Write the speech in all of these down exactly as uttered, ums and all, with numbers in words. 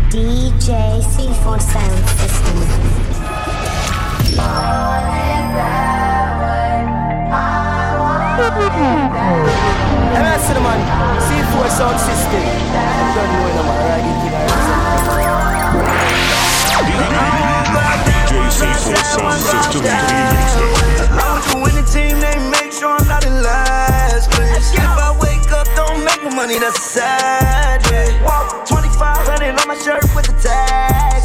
D J C four Sound System. And I said, man, C four Sound System. I don't know no more, right? D J C four Sound System remix. I'm the winning team, they make sure I'm not in last place. If I wake up, don't make no money, that's a sad day. twenty-five hundred on my shirt with the tags.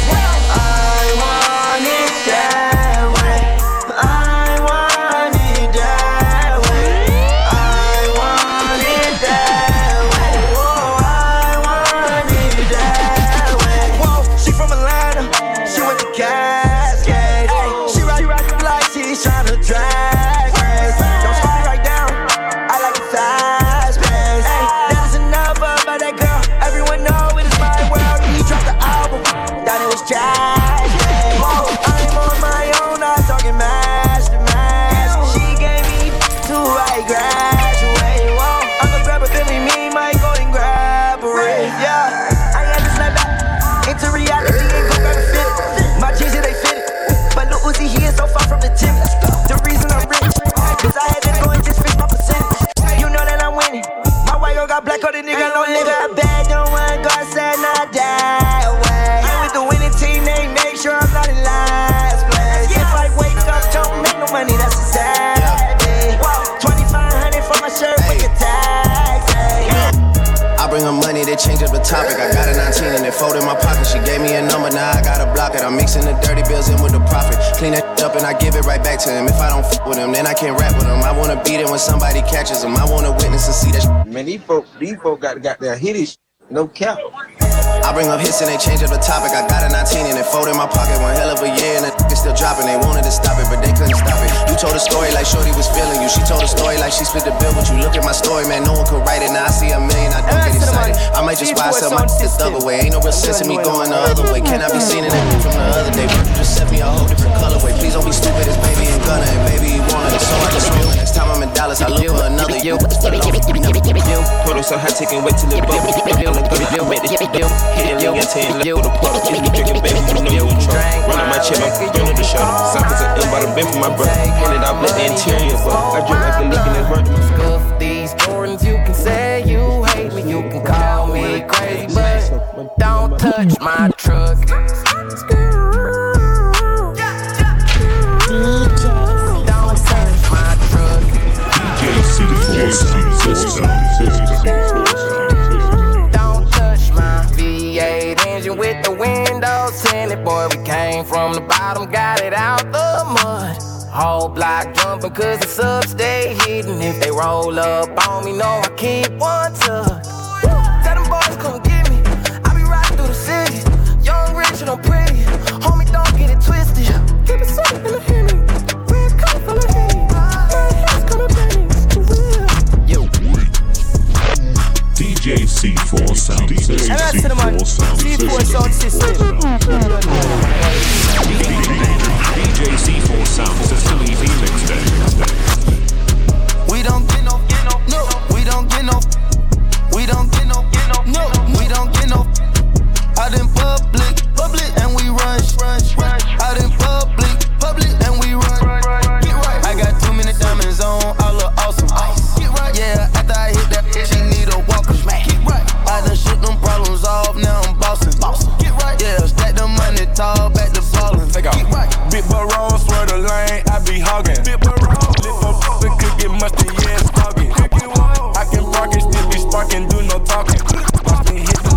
I want it that way. I want it that way. I want it that way. Whoa, I want it that way. Whoa, she from Atlanta, she went to Cascade. She ride like she's tryna drag race. Don't slow me right down, I like it fast pace. That is enough about that girl. Everyone know it is my world. He dropped the album, thought it was trash. Whoa, I'm on my own, I'm talking master master. She gave me two, I graduate. Whoa, I'ma grab a Billy, me, Mike, go and grab a ring. Yeah, I had to snap back into reality and go grab a fit. My jeans, yeah, they fit it. But Lil Uzi, he is so far from the tip. The reason I'm rich, cause I had to go and just fix my percentage. You know that I'm winning. My white girl got black on the nigga, no nigga. I bad, don't want God said not that way. I'm with the winning team, they make sure I'm not in last place. If I wake up, don't make no money, that's a sad day. twenty-five hundred for my shirt with the tags. I bring her money, they change up the topic. I got a nineteen and it fold in my pocket. She gave me a number, now I gotta block it. I'm mixing the dirty bills in with the profit. Clean that up and I give it right back to him. If I don't f with him, then I can't rap with him. I wanna beat it when somebody catches him. I wanna witness and see that sh- Man, these folk, these folk got, got their hitties, no cap. I bring up hits and they change up the topic. I got a nineteen and it fold in my pocket. One hell of a year and the niggas still dropping. They wanted to stop it, but they couldn't stop it. You told a story like Shorty was feeling you. She told a story like she split the bill, but you look at my story, man, no one could write it. Now I see a million, I don't get excited. I might just buy something the thug away. Ain't no real sense in me going the other way. Can I be seen in that from the other day? But you just set me a whole different colorway. Please don't be stupid, it's baby and Gunna, and baby he wanted it, so I just roll it. Next time I'm in Dallas, I look for another you. Photo so hot, taking wait till it bubble. Hit it, ten. Left with a puddle, if you drinking, baby, you know you in trouble. Run on my chip, I'm burning the shuttle. Sockets are in by the bin for my brother. Hand it out, let the interior bubble. I drink like a leak in this burden. Scuff these Jordans, you can say you hate me, you can call me crazy, but don't touch my truck. D J Don't touch my truck. D J C four Sound System. Don't touch my V eight engine with the windows tinted. Boy, we came from the bottom, got it out the mud. Whole block jumping cause the subs stay hidden. If they roll up on me, know I keep one tucked. Tell them boys come get me, I be riding through the city. Young, rich, and I'm pretty, homie, don't get it twisted. Keep it safe in the Henny, red coat full of Henny. My hands coming pennies, for real. Yo. D J C four Sound System. And I said, man, C four Sound System. D J C four Sound System remix day. We don't get no, get no, no. We don't get no, we don't get no, get no, no. We don't get no. Out in public, public, and we rush, rush, rush. Out in public, public, and we run. Get right. I got too many diamonds on, I look awesome. Get right. Yeah, after I hit that, she need a walker. Get right. I done shoot them problems off, now I'm bossing. Get right. Yeah, stack the money tall, back to ballin'. Take off. Get right. Big Barone, swear the lane, I be hogging. Big Barone, lift up, the cook get musty, yeah, it's fogging. I can park it, still be sparking, do no talking. Watch me hit the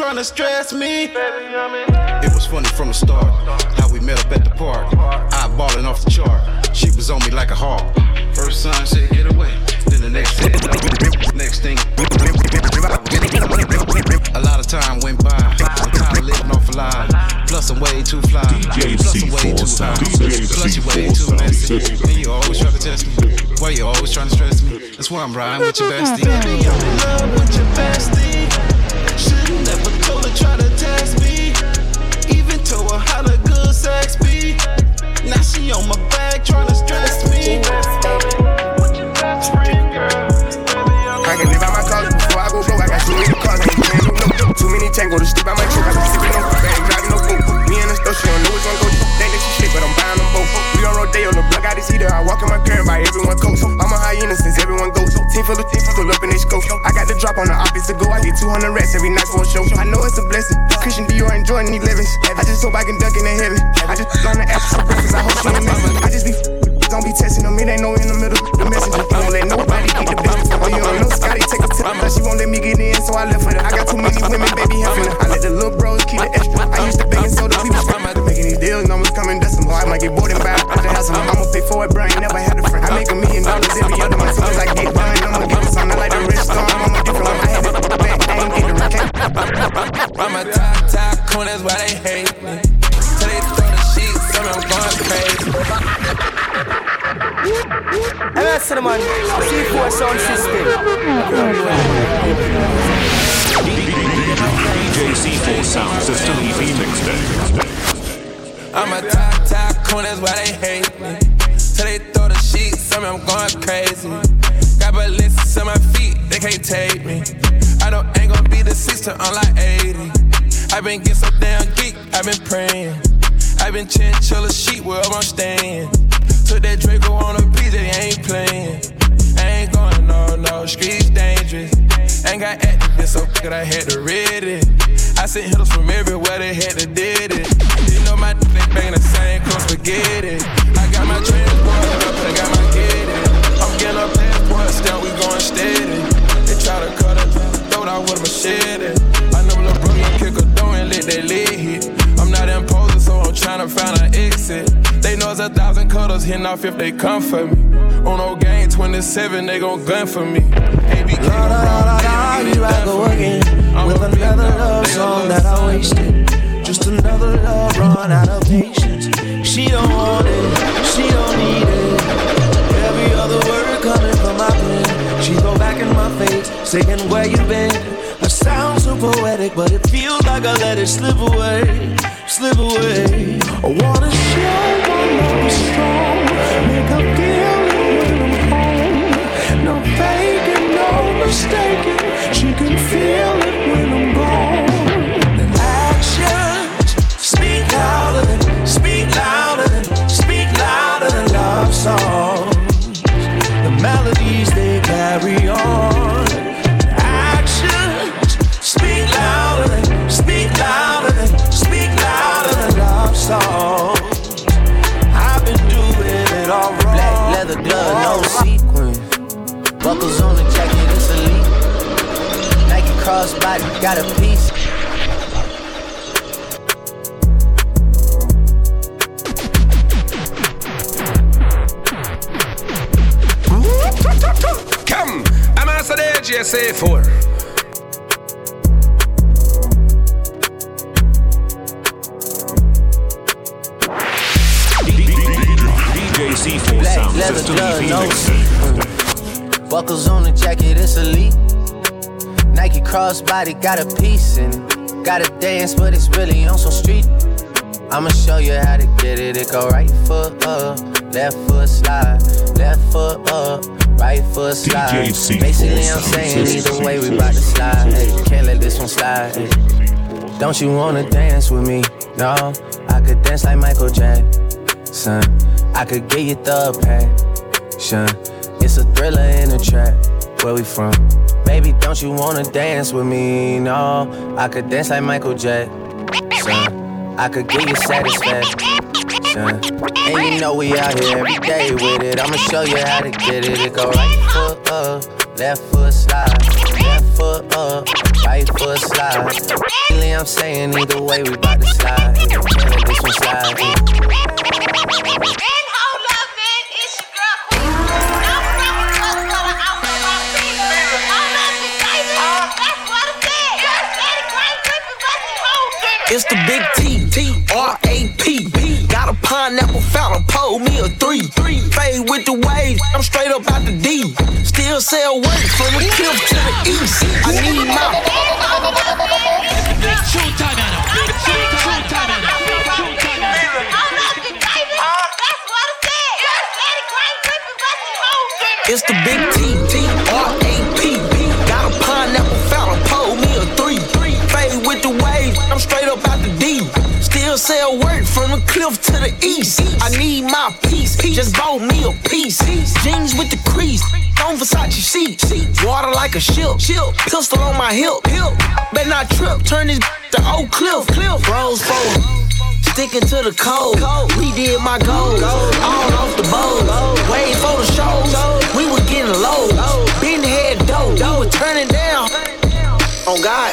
tryna stress me. It was funny from the start, how we met up at the park. I ballin' off the chart, she was on me like a hawk. First sign said get away, then the next thing, next thing. A lot of time went by, I'm tired of living off a lie. Plus I'm way too fly, plus I'm way too high, plus you way too messy. And you always try to test me, why you always trying to stress me? That's why I'm riding with your bestie. Baby, I'm in love with your bestie. Should've never told her try to test me. Even told her how the good sex be. Now she on my back trying to stress me. What your best friend, girl? I can live out my car before I go broke. I got too many cars, I ain't paying no no. Too many tango to sleep out my truck. I be sipping on coke, I ain't driving no boat. Me and the store, she don't know it's gonna go. Think that she slick, but I'm buying them both. We on Rodeo, the block out this heater. I walk in my car and buy everyone coats. I'm a hyena since everyone goes. Team full of teams, full up in they scope. I got the drop on the office to go. I get two hundred racks every night for a show. I know it's a blessing. Christian Dior and Jordan elevens. I just hope I can duck in the heaven. I just on the app for breakfast. I hope she ain't missing. I just be don't be testing them. It ain't no in the middle. The messenger don't let nobody get the business. Oh, you don't know Scotty take a tip. She won't let me get in, so I left with her. I got too many women, baby, helping her. I let the little bros keep the extra. I used to bake and soda. We was making these deals, numbers coming dust them. I might get bored and buy out the house. I'ma pay for it, bro. I ain't never had a friend. I make a million dollars every other month. As soon as I get done, I'ma get me something. I like the rich storm. I'm a different one. I had it back. I ain't get the racket. I'm a top, top coon, that's why they hate me. Till they throw the sheets, so I'm going crazy. M S Cinnamon, C four Sound System. D J C four Sound System E P mixtape. I'm a top, top coon, that's why they hate me. Till they throw the sheets, so I'm going crazy. Got ballistics on my feet, they can't take me. I know ain't gon' be the sister, I'm like eighty. I been getting so damn geek, I been praying. I been chinchilla sheet wherever I'm staying. Took that Draco on a P J, ain't playing. I ain't going no, no, streets dangerous. Ain't got activists, so good I had to read it. I sent hitters from everywhere, they had to did it. You know my they bang the same close spaghetti. I got my transport up, I got my get it. I'm getting a passport stamp, we going steady. They try to cut us, throw out with a machete. I know little brother kick a door and let that lid hit. I'm not imposing, so I'm trying to find an exit. They know it's a thousand cutters hitting off if they come for me. On no game twenty-seven, they gon' gun for me. A B K, la, la, la, la, la, here I go again with another love song that I wasted. Just another love run out of patience. She don't want it, she don't need it. Every other word coming from my pen. She go back in my face, saying where you been. It sounds so poetic, but it feels like I let it slip away, slip away. I wanna show my love is strong, make her feel it when I'm home. No faking, no mistaking, she can feel it when I'm gone. The actions speak louder than, speak louder than, speak louder than love songs. The melodies they carry on. Speak louder than, speak louder than, speak louder than love songs. I've been doing it all wrong. Black leather glove, no sequins. Buckles on the jacket, it's elite. Nike crossbody, got a piece. Come, I'm answer the G S A four. Black leather glove, no sequins. Buckles on the jacket, it's elite. Nike crossbody, got a piece in it. Gotta dance, but it's really on some street. I'ma show you how to get it. It go right foot up, left foot slide, left foot up, right foot slide. Basically, I'm saying either way we bout to slide. Hey, can't let this one slide. Hey. Don't you wanna dance with me? No, I could dance like Michael Jackson. I could get you the passion. It's a thriller in a trap. Where we from? Baby, don't you wanna dance with me? No, I could dance like Michael Jackson. I could give you satisfaction. And you know we out here every day with it. I'ma show you how to get it. It go right foot up, left foot slide, left foot up, Fight for a slide. Really, I'm saying either way, we bout to slide. Can't let this one slide. It's the big T, T R A P. Got a pineapple fountain, pull me a three. Fade with the waves, I'm straight up out the D. Still sell work from the cliff to the east. I need my. Big show time, Anna. Big show time, Anna. It's the big T, T R A P. Got a pineapple fountain, pull me a three. Fade with the waves, I'm straight up out the D. Still sell work from the cliff to the east. I need my piece, just bought me a piece. Jeans with the crease, on Versace sheets. Water like a ship, pistol on my hip. Better not trip, turn this to Oak Cliff. Rose fold, sticking to the code. We did my goals, all off the boat. Wait for the shows, we were getting low. Been head dope, we were turning down. On God.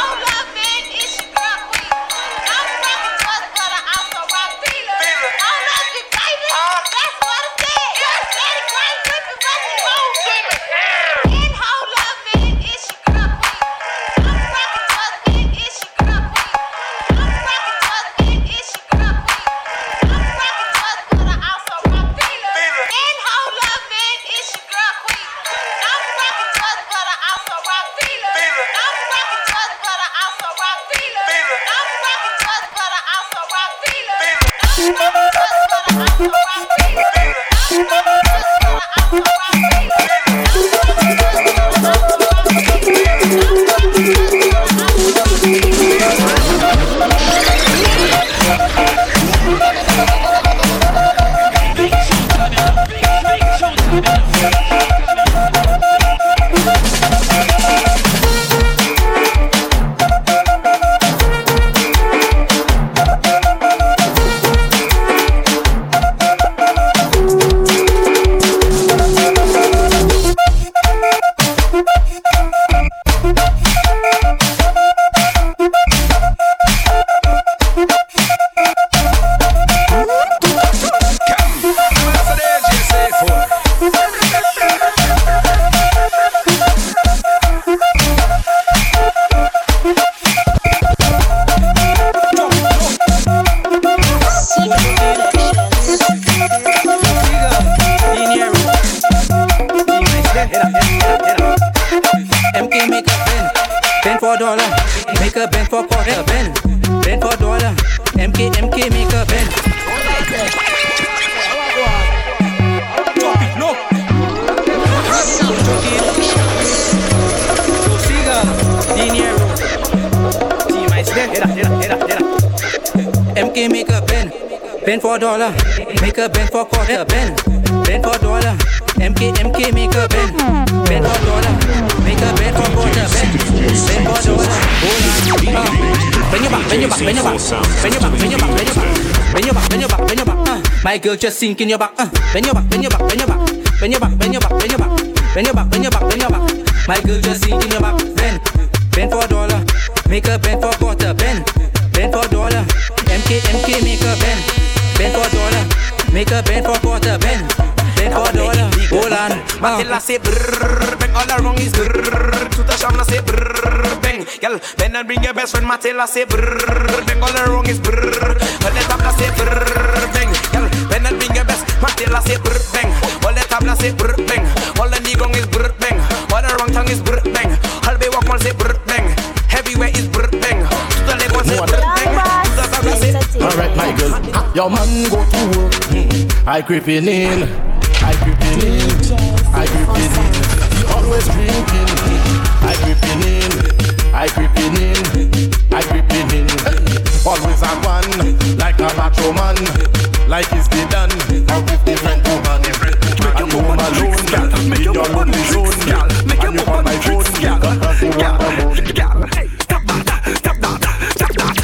Bend for a dollar, make a bend for a quarter, bend, bend for a dollar, M K, M K, make a bend, bend for a dollar, make a bend for a quarter, bend, bend for a dollar, hold on, bend your back, bend your back, bend your back, bend your back, bend your back, bend your back, bend your back, bend your back, bend your back, uh. My girl just sink in your back, uh. Bend your back, bend your back, bend your back, bend your back, bend your back, bend your back, bend your back, bend your back, bend your back. My girl just sink in your back, bend, bend for a dollar, make a bend for a quarter, bend, bend for a dollar, M K, M K, make a bend. Bend for a dollar, make a bend for a quarter, bend, bend for a dollar, hold on. Matilda say brrrr, bang all around is brrrr. To the Shamla say brrrr, bang. Y'all bend and bring your best friend. Matilda say brrrr, bang all around is brrrr. All the tabla say brrrr, bang. Y'all bend and bring your best. Matilda say brrrr, bang. All the tabla say brrrr, bang. All the nigong is brrrr, bang. All the wrong tongue is brrrr, bang. All the walk all say brrrr, bang. Heavyweight is brrrr, bang. To the leg one say brrrr, bang. To the tabla say. Alright, my girl, your man go to work. Mm. I creeping in, I creeping in, I creeping in. He always drinking. I creeping in, I creeping in, I creeping in. Always at one, like a macho man, like it's the done. Out with different woman, and you home alone, in your lonely zone, and you on my phone, because you want the moon. Hey, stop that, stop that, stop that.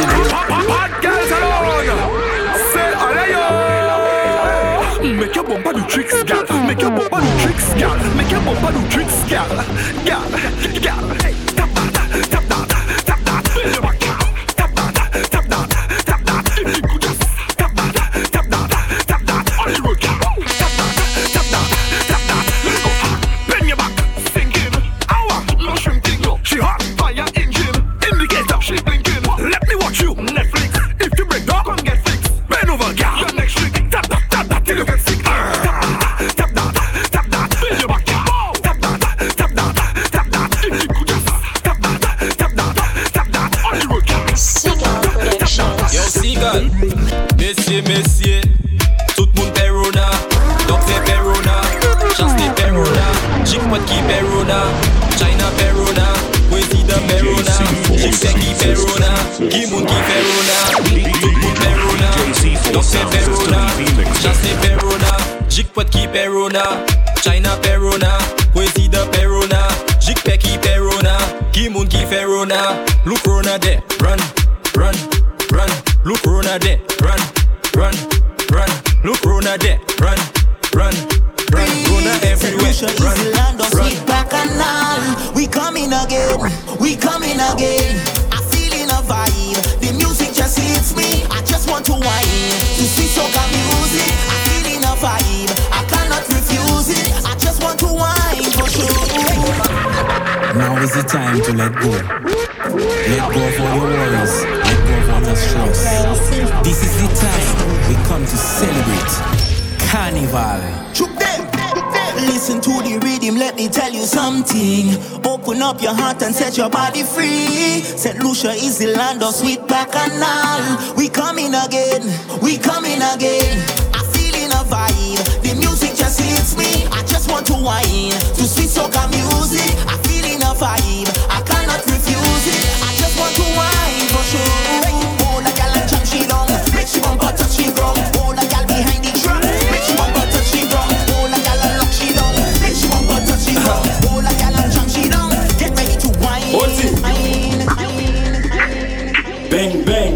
Hot girls alone. Say, alright, yo. Make your bumper bumper do tricks, gal. Make your bumper do tricks, gal. Make your bumper do tricks, gal. Gal, gal. Hey, stop that, stop that, stop that. Bend your back, stop that, stop that, stop that. Stop that, stop that, stop that. On the road, gal. Stop that, stop that, stop that. Let's go. Bend your back, sinking. Hour, no shrinking. She hot, fire engine. Indicator, she blinking. Let me watch you, Netflix. If you break down, come get fixed. Bend over, gal. Your next trick. Tap that, tap that, till you get sick. Stop that, stop that, stop that. Bend your back, gal. Stop that, stop that, stop that. If you could just stop that, stop that, stop that. On the road, gal. Yo, Seagull, messieurs, messieurs, tout le monde Perona, donc c'est Perona, chasse les Perona, Jigpot qui Perona, China Perona, Président Perona, Jigpot qui Perona, Kimoun qui Perona, tout le monde Perona, donc c'est Perona, chasse les Perona, Jigpot qui Perona, China Perona, Président Perona, Jigpot qui Perona, Kimoun qui Perona, look Rona there, run, run. Run, look Rona there, run, run, run, look Rona there, run, run, run, Rona everywhere, run, run. Back and all, we coming again, we coming again. I feel in a vibe, the music just hits me. I just want to whine, to see soca music. I feel in a vibe, I cannot refuse it. I just want to whine for sure. Now is the time to let go. Let go for your worries. Let go for your stress. This is the time we come to celebrate Carnival. Listen to the rhythm, let me tell you something. Open up your heart and set your body free. Saint Lucia is the land of sweet bacchanal. We coming again, we coming again. I feel in a vibe, the music just hits me. I just want to whine, to sweet soca music. I feel in a vibe, I cannot refuse it. I just want to whine for sure. All the gal and jump she down, make she bumper touch she ground. All the gal behind the drum, make she bumper touch she ground. All the gal and lock she down, make she bumper touch she ground. All the gal and jump she down, get ready to whine. Bang bang.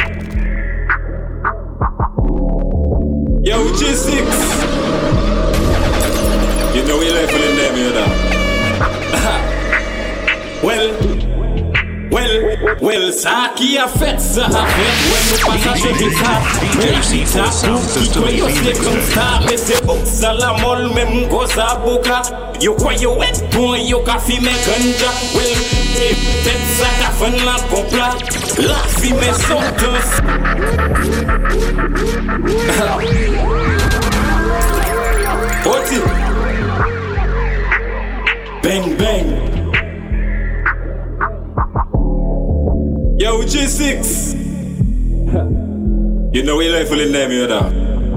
Yo, G six. You know we live in them, you know. Well, well, well, ça qui a fait, ça a fait. Ouais, nous passons sur ça. Mais la vie, ça coupe. Toi, yo, c'est comme ça. Mais c'est bon, ça la molle, même quand ça bouca. Yo, quoi, yo, est bon, yo, qu'a fumé ganja. Well, peut-être ça qu'a fait la compla. La fumée sauteuse. Oti. Bang, bang. Yo, G six. You know we life full in them, you know.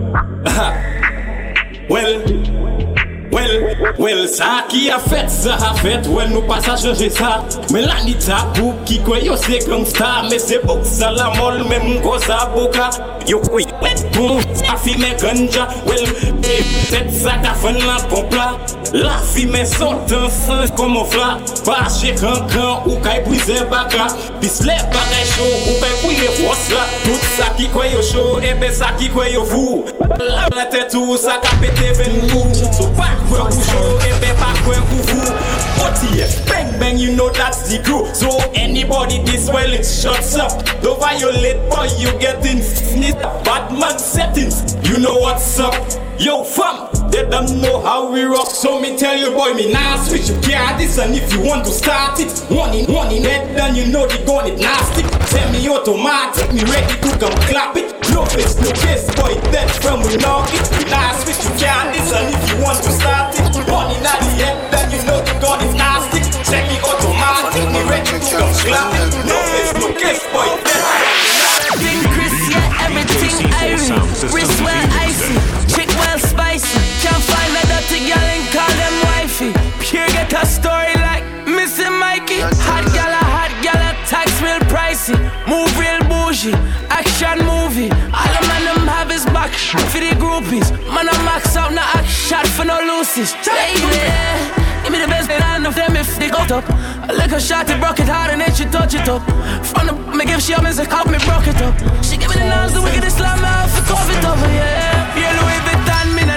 Well, well, well, ça qui a fait, ça a fait. Well, nous pas à changer ça. Mais l'anita pour qui quoi yo c'est comme ça. Mais c'est pour ça la molle, même quand ça bouca. Yo, oui, ouais, bon, ça fumée ganja. Well, peut-être ça qu'a fait la pompe là. La fumée saute un sens comme un flat. Pas chez cancan ou qu'aille briser baka. Bis les bagailles chaud ou qu'aille bouiller force là. Tout ça qui quoi yo chaud, et ben ça qui quoi yo fou. La tête tout ça qu'a pété vingt coups. So pas quoi ou chaud, et ben pas quoi ou fou. O T F, bang bang, you know that's the crew. So anybody this well it shuts up. Don't violate boy, you get in snit. Bad man settings, you know what's up. Yo fam, they don't know how we rock. So me tell you boy, me nah switch. You can't this and if you want to start it. One in, one in head, then you know the gun it nasty. Send me automatic, me ready to come clap it. No face, no case, boy, dead from we knock it. Nah switch, you can't this and if you want to start it. One in the head, then you know the gun is nasty. Send me automatic, me ready to come clap it. No face, no case, boy, dead from we knock it. Chris, yeah, everything iron. Wrist well icy, chick well spicy. Can't find a dirty girl and call them wifey. Pure get a story like Missy Mikey. Hot gal a hot gal a tax real pricey. Move real bougie, action movie. All the man them have his back for the groupies. Man a max out, no act shot for no loosies. Baby, give me the best and of them if they go up. I lick a shot, it broke it hard and then she touch it up. From the me give she up music, help me broke it up. She give me the nose, the wickedest slam, I have to cover it up, yeah. Yeah, Louis Vuitton, me no Nike.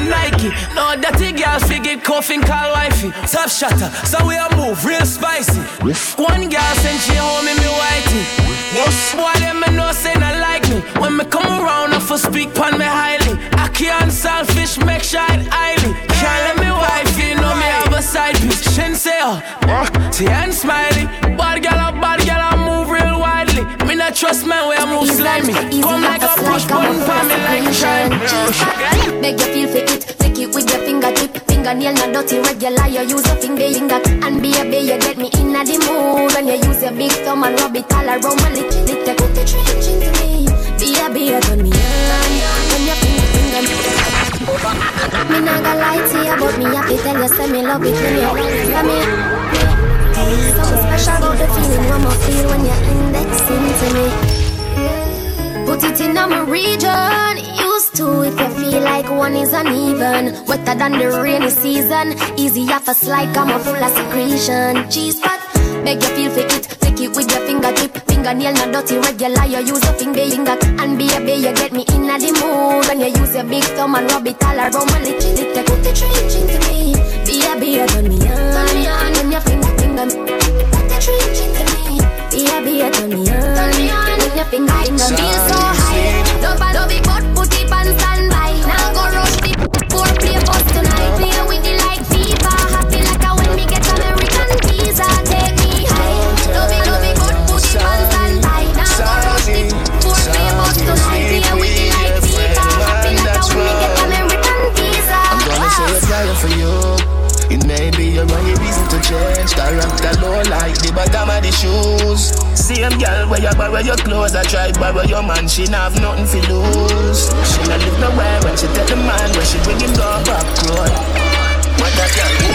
Nike. No dirty girl figure coughing call wifey. Top shutter, so we a move real spicy. One girl send she home in me whitey. Yes, boy them me know say not like me. When me come around I for speak pon me highly. I can't selfish make shine highly. Can't let me wifey know me have a side piece. Shin say oh, see and smiley. Bad girl a bad girl I move real widely. Me not trust man where I move slimy. Come like a push button for me like shine. Beg you feel fake it, take it with your fingertip. Fingernail not dirty, regular. You use your finger, finger. And baby, you get me in the mood. When you use your big thumb and rub it all around my lick. Lick the put the trench into me. Baby, you turn me on. When your finger, finger me. Me not gonna lie to you, but me have to tell you, say me love it when you love me. Something special about the feeling one more feel when you're indexing to me. Put it in my region. Used to if you feel like one is uneven. Wetter than the rainy season. Easy off a slide, come on full of secretion. Cheese pot, beg you feel fake it. Take it with your fingertip. Fingernail not dirty, regular. You use your finger, finger. And baby, you get me in the mood. When you use your big thumb and rub it all around my lick. Lick the put the trench into me. Baby, you turn me on. When your finger, finger. Put the trench into me. Baby, you turn me on. When your finger, finger. Feel so high. Don't bother big butt, put it on standby. Now go rush the four play bus tonight. Play with the like FIFA. Happy like a when me get American visa. Take me high. Don't be, don't be butt, put it on standby. Now go rush the four play bus tonight. Play with the like FIFA. Happy like a when me get American visa. I'm gonna say a prayer for you. It may be your only reason to change. Character low like the bottom of the shoes. Same girl where you borrow your clothes. I try borrow your man, she not have nothing to lose. She not live nowhere when she tell the man when she bring him go back road. What that girl do?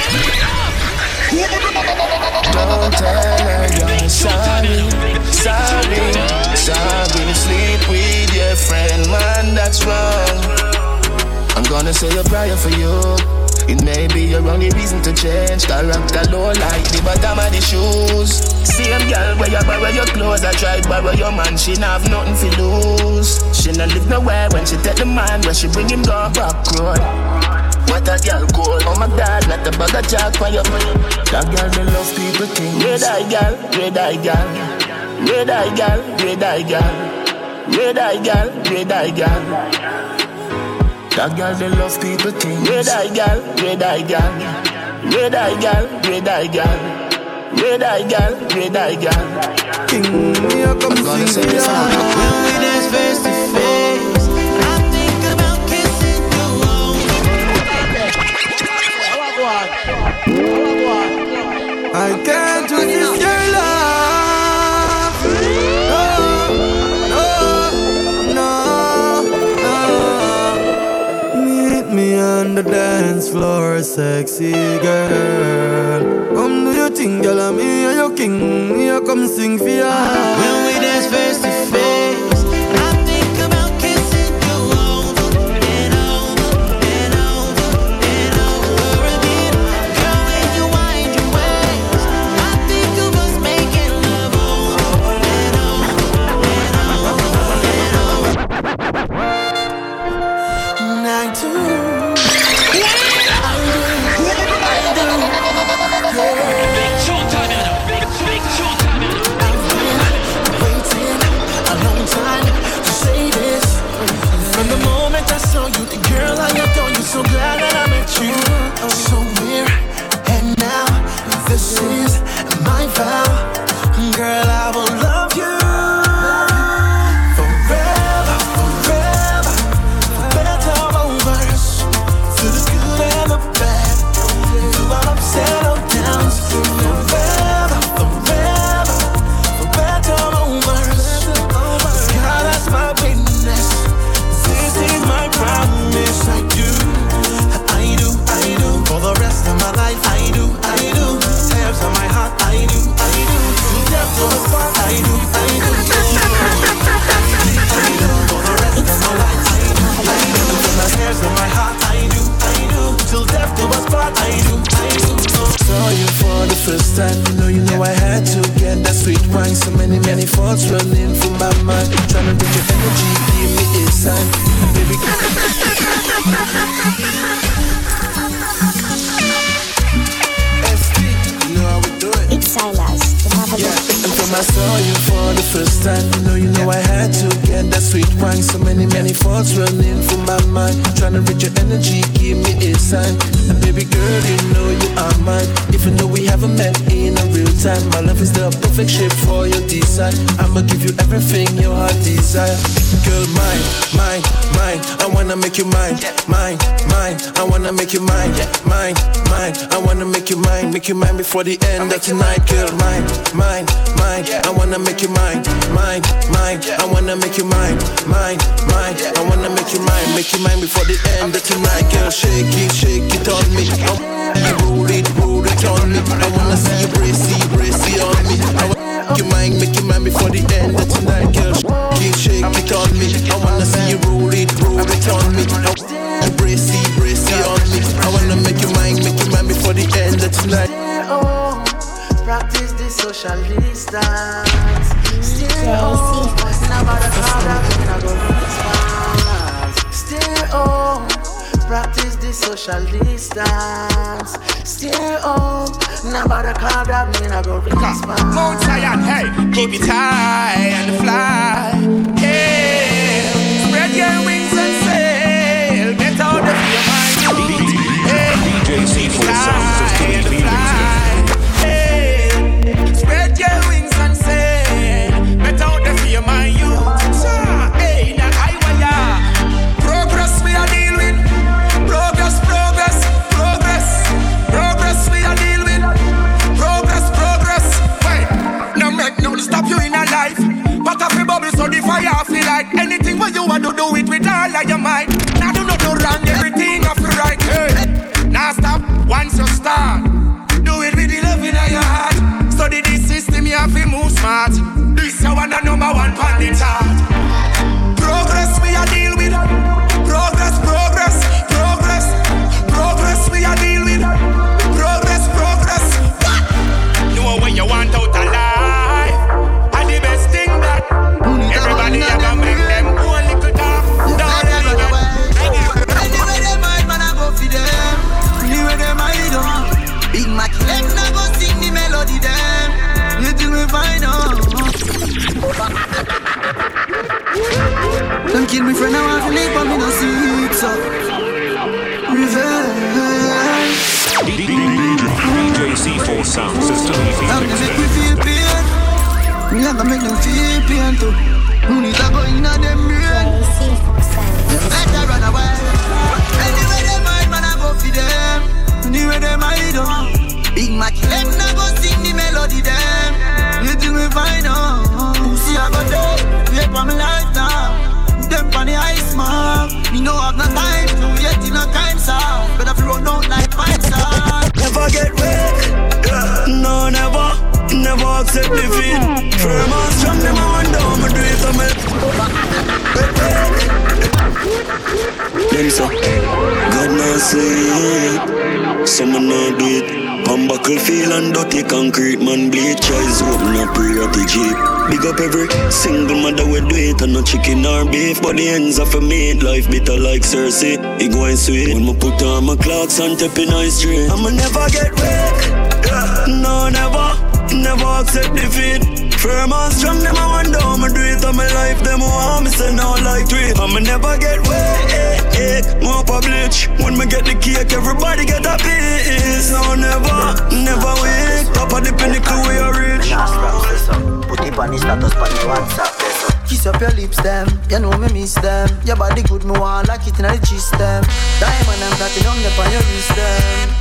Don't tell her you're sorry, sorry, sorry. Sleep with your friend, man, that's wrong. I'm gonna say a prayer for you. It may be your only reason to change. Character low like the bottom of the shoes. Same girl where you borrow your clothes. I try borrow your man, she not have nothing to lose. She not live nowhere when she tell the man when she bring him go back road. What a girl cold. Oh my God, not a bag of jack for you. That girl they love people king. Red eye girl, red eye girl, red eye girl, red eye girl, red eye girl, red eye girl. That girl they love people king. Red eye girl, red eye girl, red eye girl, red eye girl, red eye girl, red eye girl. King, here comes the sing ya. When we dance face to face, I think about kissing you. I can't resist your love. No, no, no, no. Meet me on the dance floor, sexy girl. Come do your thing, girl, I'm here, your king. Here come sing for ya. When we dance face to face, I think about kissing you over and over and over and over again. Girl, when you wind your waist, I think of us making love over and over and over and over. And I do. So glad that I met you, so weird. And now this is my vow, girl. I will love you forever, forever, for better or worse, through the good and the bad, through our ups and our downs. Forever, forever, for better or worse. God, that's my witness. This is my promise. I do. For the rest of my life, I do, I do. Tears on my heart, I do, I do. Death to the spot, I do, I do. I do. For the rest of my life, I do, I do. From the hairs on my heart, I do, I do. Till death to us part, I do, I do. Saw you for the first time, you know, you know I had to get that sweet wine. So many, many thoughts running through my mind. Trying to get your energy, give me a sign, baby. Silas, the Marvel. Yeah, and from I saw you for the first time, you know, you know I had to get that sweet wine. So many, many thoughts running through my mind, trying to reach your energy, give me a sign. And baby girl, you know you are mine, even though we haven't met in a real time. My love is the perfect shape for your design. I'ma give you everything your heart desire. Girl, mine, mine, mine. I wanna make you mine, mine, mine. I wanna make you mine, mine, mine. I wanna make you mine, make you mine before the end of tonight. Girl, mine, mine, mine. I wanna make you mine, mine, mine. I wanna make you mine, mine, mine. I wanna make you mine, make you mine before the end of tonight. Girl, shake it, shake it on me. I roll it, roll it on me. I wanna see you brace it, brace it on me. I wanna make you mine, make you mine before the end of tonight. Girl, shake it, shake it on me. I wanna see you roll it, roll it on me. You brace it, brace it on me. I wanna make you mine, make you mine before the end of tonight. Oh, practice this social distance. Stay home, never the crowd that we not go response. Stay home, practice this social distance. Stay home, never the crowd that we not go response. Mount Zion, hey, keep it high and fly. Hey, spread your wings and sail. Get out of your mind. Hey, D J C four Sounds is doing the remix. Spread your wings and sail. Get out of your mind, you. Hey, now I wire. Progress we are deal with. Progress, progress, progress. Progress we are deal with. Progress, progress. Wait, now make no stop you in a life. But up your bubble so the fire feel like anything what you want to do it with all of your mind. Now do not do wrong, everything of the right. Hey, now stop once you start. Do it with the love in your heart. Study this system, you have to move smart. This your one and number one on the chart. Progress we are deal with. Progress, progress, progress. Progress we are deal with. Progress, progress. What? Know when you want out alive. And the best thing that everybody ever make them do a little talk. Don't really get. Anyway, they might man I go for them. Anyway, they might don't. Big Mac, let me go sing the melody them. You till me find out. Them kill me friend, I want to leave, but me no sleep, so revenge. D J C four Sounds is doing the I'm gonna make me feel pain. Me have to make them feel pain too. Who need to go in on them brain? Better run away. Anyway, they might man I go for them. Anyway, they might don't. Big Mac, let me go sing the melody them. You till me find out. Who see I go there? Wait for my life now. Them on the ice, man. Me no have no time to yet in no time, sir. Better flow out like pipes, sir. Never get weak, yeah. No, never, never accept defeat. Firm and strong, them I want down, my do it on me. Them so, God no sleep. Someone no do it. Pambuckle feel and dirty concrete man bleach. Eyes open up prayer to Jeep. Big up every single mother we do it. And no chicken or beef, but the ends of a made life bitter like Cersei. It going sweet when me put on my clocks and tap in ice street. I'ma never get weak, yeah. No, never, never accept defeat. Firm and strong, them I want down, I do it on my life, them want me say no like tweet. I'ma never get weak, more publish. When me get the cake, everybody get a piece. No, never, never weak. Top of the pinnacle we are rich. Put it on the status, on the WhatsApp. Kiss up your lips, them. You know me miss them. Your body good, me want like it in the cheese, them. Diamond and platinum, up on your wrist, them.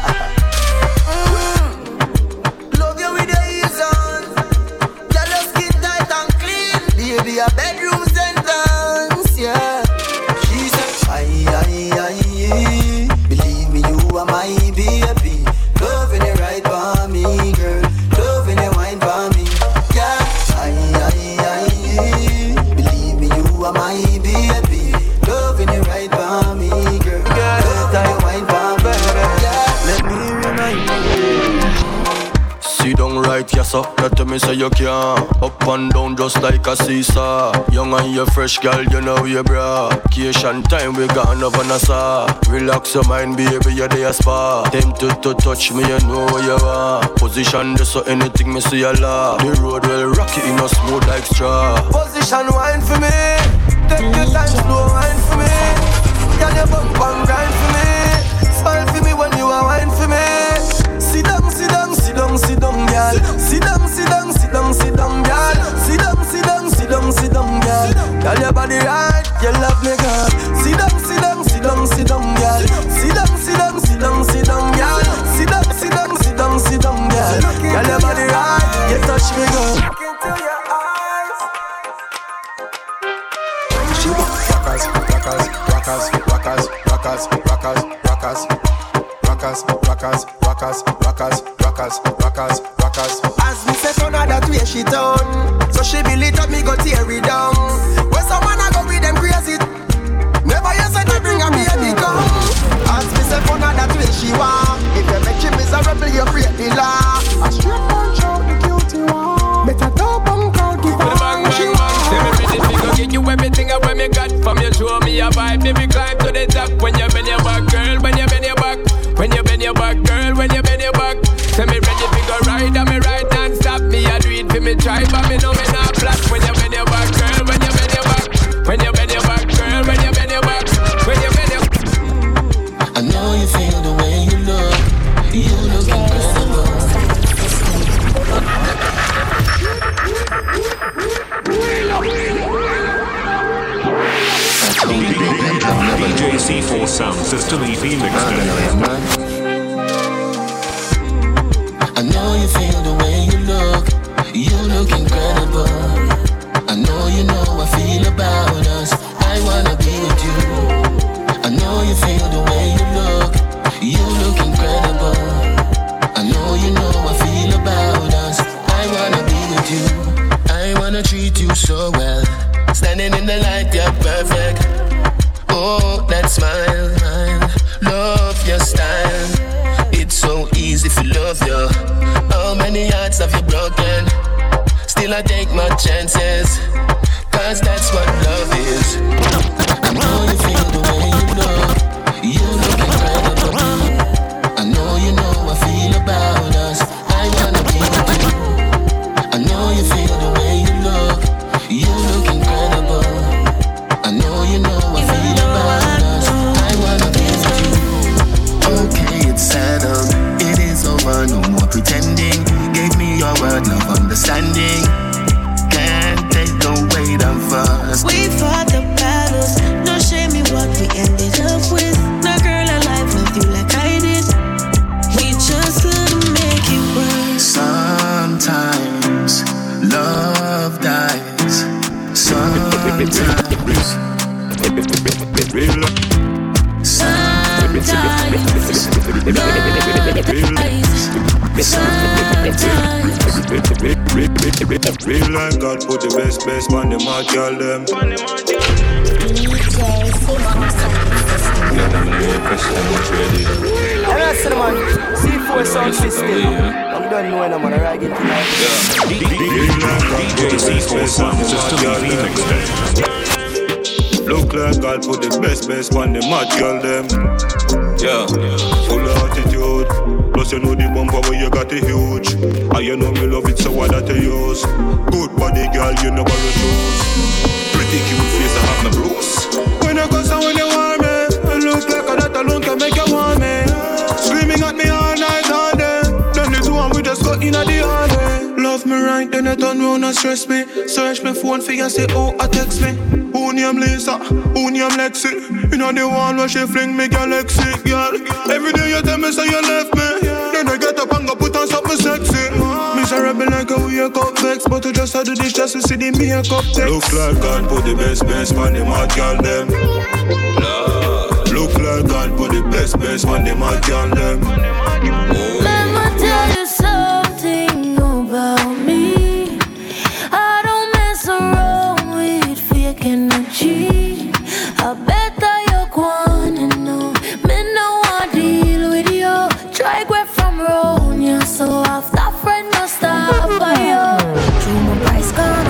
Love you with the ease on. Girl, your skin tight and clean. Baby, a bedroom sentence, yeah. She said, aye, aye, aye. Believe me, you are my baby. Loving it right for me, girl. Loving it wine for me, yeah. Aye, aye, aye. Believe me, you are my baby. Loving it right for me, girl. Loving it wine for me, yeah. Let me remind you. Sit down right, yes sir. Not tell me say you can't. Up and down just like a seesaw. Young and you fresh, girl, you know you bra. Vacation time, we gone over Nassau. Relax your mind, baby, you're there spa. Tempted to touch me, you know where you are. Position this so anything me see a lot. The road will rock it in a smooth like straw. Position wine for me. Take your time, slow wine for me. Girl, you bump and grind for me. Smile for me when you are wine for me. Sit down, sit down, sit down, sit down, girl. Sit down, sit down, sit down, sit down, girl. Sit down, sit down, sit down, sit down, girl. Girl, your body right, you love me, girl. Sit down, sit down, sit down, sit down, girl. Sit down, sit down, sit down, sit down, girl. Sit down, sit down, sit down, sit down, girl. Girl, your body right, you touch me, girl. Look into your eyes. She rockers, rockers, rockers, rockers, rockers, rockers, rockers, rockers, rockers, rockers, rockers, rockers, rockers, rockers. As me say turn her that way she done. So she build it up, me go tear it down. When someone I go with them crazy. Never you said me bring a baby come. As me say turn her that way she want. If you make you miserable, you break the law. A straight punch out the cutie one. Better top and crowd give her what she want. Say me ready to go get you everything I want me got. From you show me a vibe, baby climb to the top. When you bend your back, girl, when you bend your back. When you bend your back, girl, when you bend your back. Say me ready to go ride, and me ride non-stop. Me a do it for me try, but me know me not black. When you bend your back, girl, when you bend your back. When you bend your back, girl, when you bend your back. When you bend your back. I know you feel the way you look. You look incredible. D J C four Sound System E P mixtape. I know you feel the way you look. You look incredible. I know you know I feel about us. I wanna be with you. I know you feel the way you look. You look incredible. I know you know I feel about us. I wanna be with you. I wanna treat you so well. Standing in the light, you're perfect. Oh, that smile, love your style. It's so easy if you love you. How many hearts have you broken? Still I take my chances, cause that's what love is. I know you feel the way you look. You look incredible. I know you know I feel about us. I wanna be with you. I know you feel the way you look. You look incredible. I know you know I feel about us. I wanna be with you. Okay, it's settled. It is over, no more pretending. Gave me your word, love, understanding. Can't take the weight of us. We fought the battles, no shame in what we ended up with. No girl alive with you like I did. We just couldn't make it work. Sometimes love dies. Sometimes. Real like God put the best, best on the mark, y'all them. And that's the man, C four Sound System. I'm done knowing I'm gonna ride it tonight. D J C four Sound System E P mixtape. Look like God put the best, best on the mark, y'all them. Yeah, full of attitude. Plus you know the bumper where you got it huge. And you know me love it so what that you use. Good body girl, you never refuse. Pretty cute face, I have no bruise. When I go sound when you want me, it looks like a that alone can make you want me. Screaming at me all night, all day. Then the two and we just got in at the hallway. Love me right, then you turn round and stress me. Search my phone for you, say oh, I text me. Who name Lisa? Who name Lexi? You know the one where she fling me galaxy, girl. Every day you tell me say you left me. Then I get up and go put on something sexy. Miserable like a wake up vex, but you just had to do this just to see the makeup text. Look like God put the best, best on the mad girl them. Love. Look like God put the best, best on the mad girl them. Oh. Let me tell you something about me. I don't mess around with fake energy. I bet that you're gonna know. Me no want deal with you. Try go from round you, so after friend must stop by you. Through my price gone.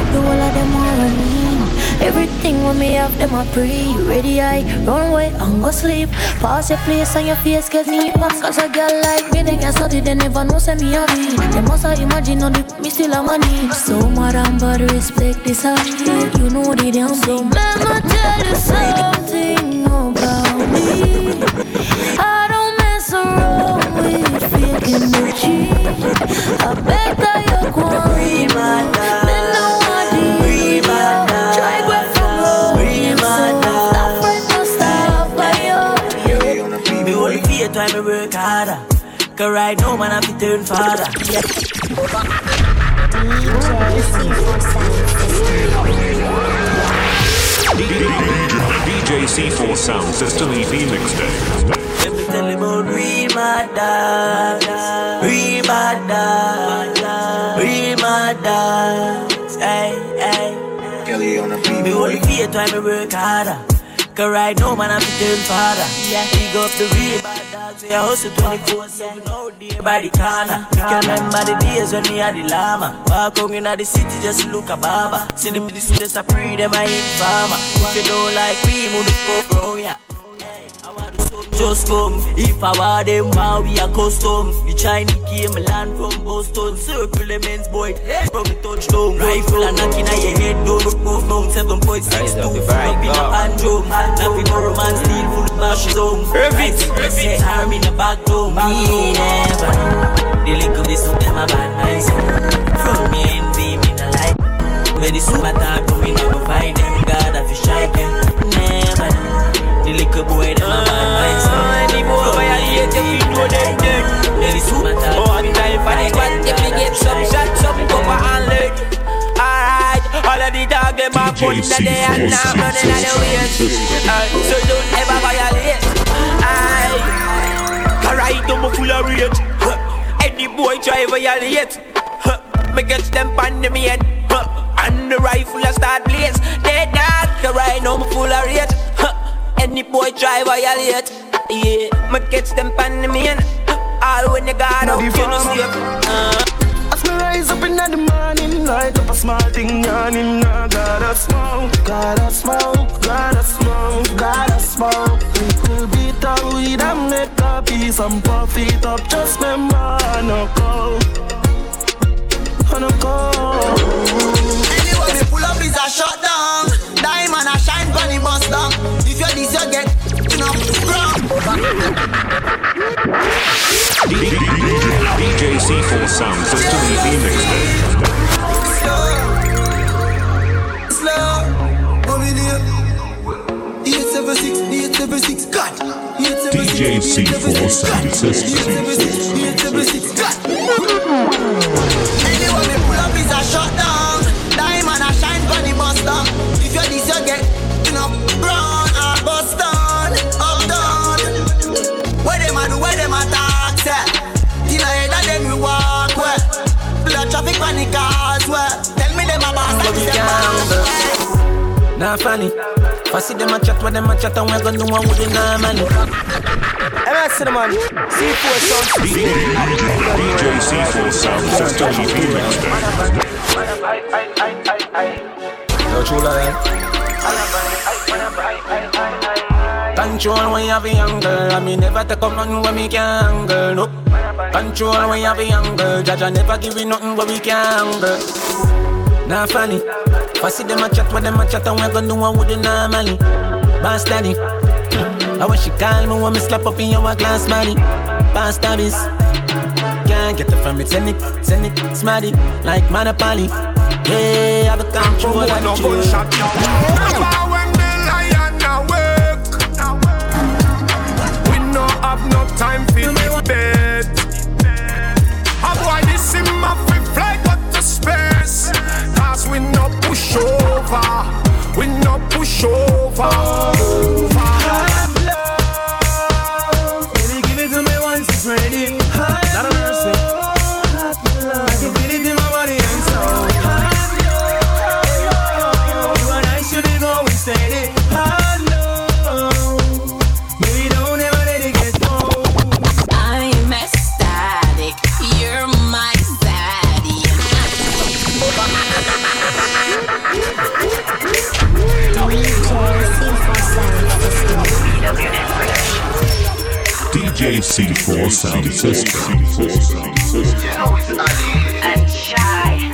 Everything when me have them a pre ready, I run away and go sleep. Pass your place on your face, get me back. Cause a girl like me, they can study, they never know say me a be. They must have imagine on the me still a money. So madam, but respect this a you know the damn thing. Let me tell you something about me. I don't mess around with faking the cheat. I bet that you're going read my life. Then no one read my life. Try go from home. Read my life. Stop right now, stop by you. Me only be a time I work harder. Cause right now man I fi turn father. Yeah. D J C four Sound System E P mixtape. Let me tell him about read my dogs, read my dogs, read my dogs. Hey, hey. Kelly on the beat. Me only be a time I work harder. Cause right now man I fi turn father. Yeah, he go up the read my dogs. We a hustle twenty-four seven out there by the corner. Can remember the days when me had the llama. Walk out in the city just look a barber. See them this just a pre them I ain't farmer. If you don't like me, move the fuck round ya. Just come, if I want them, how we are custom. The Chinese came land from Boston. Circle the men's boy, from the touchdown. Rifle and knocking at your head, don't look move down. seven point six two, full up in a hand drum. Now we go romance, steel full of bash zone. Perfect, perfect. Arm in the back door, me never know. They link up this with them, a bad nice. From me and be me the light. Where the super talk, but we never find them. God, I feel shy, never know. The little boy, them a bad mind. Any boy violate you, we know them dead. There is one time for the squad. If we get some shot, some cover and leg. Alright, all of the dog, them a put in the day and now running on the ways. So don't ever violate. Alright, alright, I'm full of rage. Any boy try violate, me get them pan the main. And the rifle a start blaze. They dog, right now I'm full of rage. Any boy try violate, yeah, me catch them pan the main. All when you got up, you know safe. Uh. As me rise up in the morning, light up a small thing yawning. I gotta smoke, gotta smoke, gotta smoke, gotta smoke. Little bit of weed and make a piece and puff it up. Just remember, I no go, I no go. Anyway, me pull up is a shutdown. Diamond a shine bunny bust down. If you're this, you get, you know, wrong. D J C four Sound System E P mixtape. Slow, slow, over there. eight seven six, eight seven six, God. D J C four Sound System. eight seven six, God. Anyway, me pull up is a shutdown. Diamond a shine bunny bust down. If you're this, you get, you know, brown or bust down, up down. Where them a do, where them a talk, say. In a head of them we walk, where. Blood traffic panic cars, where. Tell me them a boss, I them boss. Nah funny, if I see them a chat, what them a chat, and we're gonna do one with the normally. I'm asking the man, C four Sound D J C four Sound System E P mixtape. No true lie. Control when you have a young girl. I mean never take up nothing when me can, girl. No. Control when you have a young girl. Jaja never give you nothing when we can, girl. Nah funny. If I see them a chat, what them a chat, and we're gonna do one with the normally. Boss daddy. I wish she call me when me slap up in your glass, money. Boss tabbies. Can't get it from it, send it, send it, smarty, like Monopoly. Hey, I have a control of the truth. Remember when the lion awake? We no have no time for this bed. I boy this in my free flight up to space. Cause we no push over. We no push over. Baby, give it to me once it's ready. Not a mercy. I can feel it in my body and soul. You and I should be going steady. Baby, don't ever let it get cold. I'm ecstatic. You're my zaddy. J C four Sound System. And shy.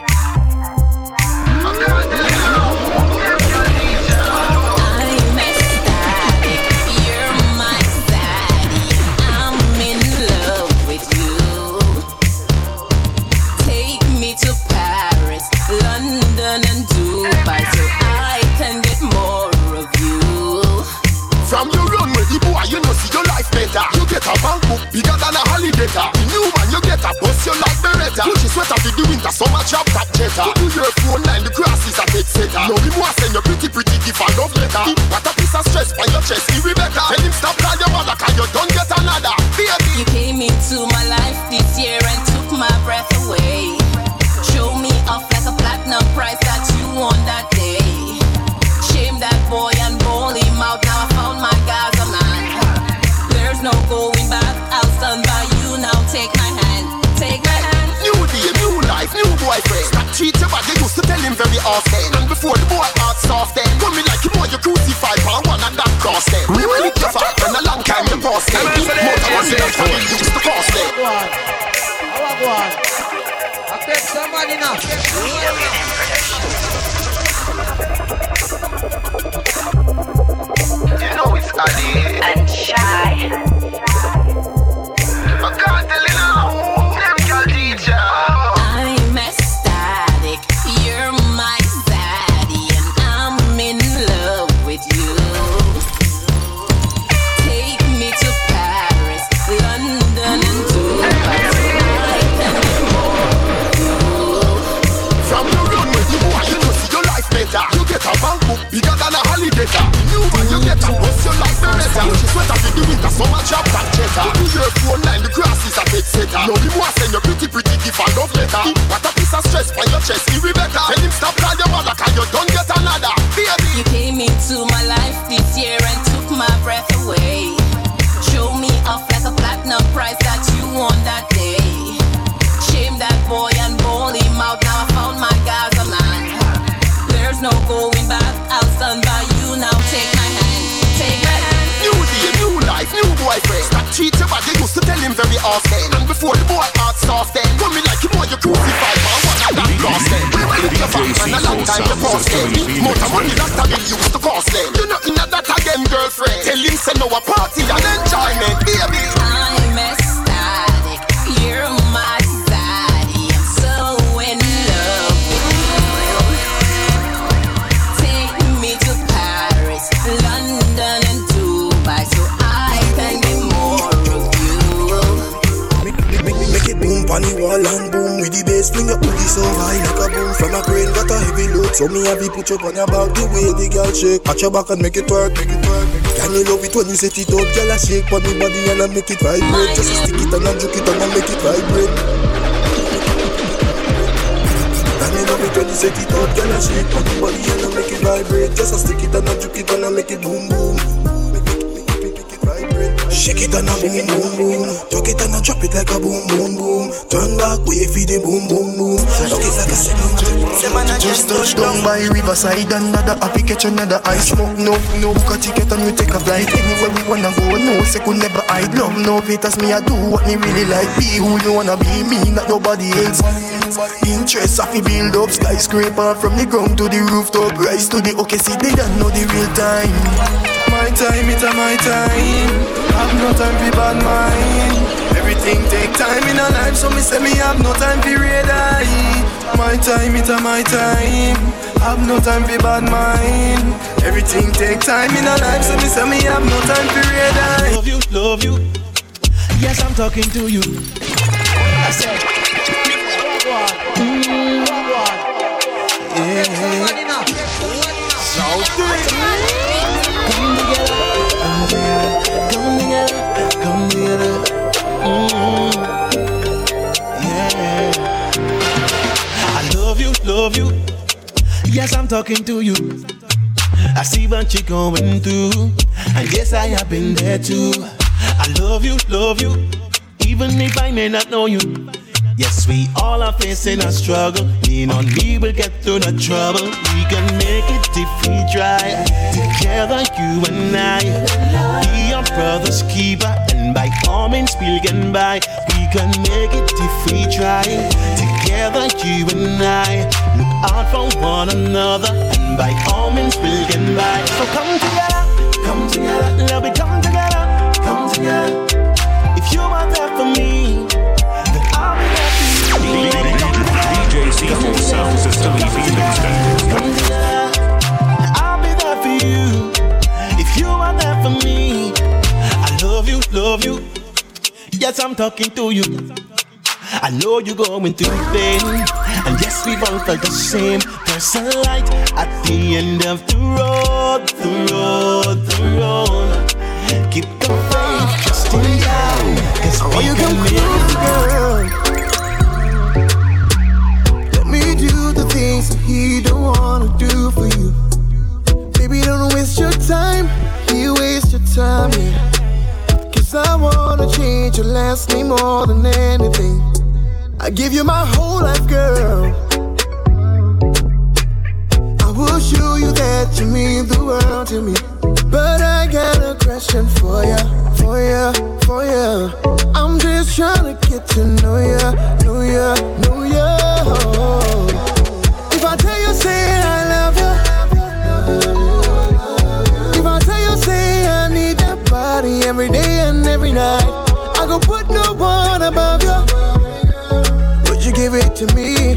You get a bank book bigger than a holiday. The new man you get a bus you like Beretta. Push your sweater for the winter, summer chop top cheddar. You do your phone line, the grass is a dead setter. No me more send your pretty pretty gift and love letter. What a piece of stress on your chest, he Rebecca. Tell him stop call your mother cause you don't get another. Baby, you came into my life this year and took my breath away. Show me off like a platinum price that you won that day. Shame that boy and bowl him out. Now I found my Gaza man. There's no going back, I'll stand by you now. Take my hand, take my hand. New day, new life, new boyfriend. Stop cheat your body, used to tell him very often. And before the boy heart soft then come me like you more you crucified for one and that cross then. We will lick your fat and a long time you pass then. More than one day for you used to cross then. Go on, go on. I take somebody now. You know it's Ali and shy. I can't tell you now. Them girl teacher. I'm ecstatic. You're my zaddy, and I'm in love with you. Take me to Paris, London, and Dubai. I can get more of you. From the run with you, boy, you know see your life better. You get a bank book bigger than a holiday. New man, you get a bus, you like Beretta. She sweater for the winter, summer chop top cheddar. You do your phone line, the grass is a dead setter. No, you more send your pretty pretty gift and love letter. What a piece of stress on your chest, he Rebecca. Tell him stop call your mother cause you don't get another. Baby, you came into my life this year and took my breath away. Show me off like a platinum price that you won that day. Shame that boy and bowl him out. Now I found my Gaza man. There's no going back, I'll stand by you now. Take my hand, take my hand. New day, new life, new boyfriend. Stop cheat your body, used to tell him very often. And before the boy heart soft then come me like you more you crucified for one and that cross then. We will lick your fat and a long time you pass then. More than money that I will use to cost then. You know in that again girlfriend. Tell him say no a party and enjoyment, baby. I'm ecstatic, you're my zaddy. I'm so in love with you. Take me to Paris, London, and Dubai so I can get more of you. Make, make, make, make it boom on the wall and boom with the bass. Fling up booty so high like a boom from a crane. Got a heavy load so me have you put your on your back. The way the girl shake, catch your back and make it work, make it work, make it work. Can you love it when you set it up? Girl I shake on the body and I make it vibrate. Just stick it and I juke it and I make it vibrate. Can you love it when you set it up? Girl I shake on the body and I make it vibrate. Just stick it and I juke it and I make it boom boom. Shake it and a boom boom boom. Tuck it and a drop it like a boom boom boom. Turn back, wait for the boom boom boom. Tuck it like a seven. Just touch down by riverside. Another happy catch another ice smoke. No, no book a ticket and we take a flight. Anywhere we wanna go, no second never hide. Love no haters, me I do what me really like. Be who you wanna be, me not nobody else. Interest of me build up skyscraper from the ground to the rooftop. Rise to the okay, see they don't know the real time. My time, it's a my time. Have no time for bad mind. Everything take time in a life, so me say me have no time for red eye. My time, it's a my time. Have no time for bad mind. Everything take time in a life, so me say me have no time for red eye. Love you, love you. Yes, I'm talking to you. I said, mm, yeah. So come together, come together, come together. Mm, yeah. I love you, love you. Yes, I'm talking to you. I see what you're going through, and yes, I have been there too. I love you, love you, even if I may not know you. Yes, we all are facing a struggle. Lean on me, we'll get through the trouble. We can make it if we try. Together, you and I. Be your brother's keeper, and by all means, we'll get by. We can make it if we try. Together, you and I. Look out for one another, and by all means, we'll get by. So come together, come together, love it, come together, come together. If you are there for me, then I'll be there for you. D J C four Sound System E P Mixtape. I'll be there for you. If you are there for me, I love you, love you. Yes, I'm talking to you. I know you're going through pain, and yes, we both felt the same. There's a light at the end of the road, the road, the road. Keep the faith, just in time, 'cause we you can make it, girl. Let me do the things that he don't wanna do for you. Baby, don't waste your time, he waste your time, yeah. 'Cause I wanna change your last name more than anything. I give you my whole life, girl. I will show you that you mean the world to me. But I got a question for ya, for ya, for ya. I'm just trying to get to know ya, know ya, know ya. If I tell you, say I love ya. If I tell you, say I need that body every day and every night, I go put no one above ya. Would you give it to me?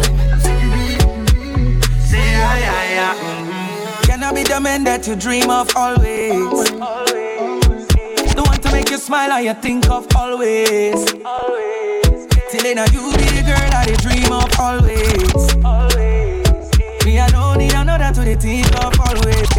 Say I, I, I, mm-hmm. Can I be the man that you dream of always? The one to make you smile and you think of always. Till then you be the girl that you dream of always. Me I don't need another to the think of always.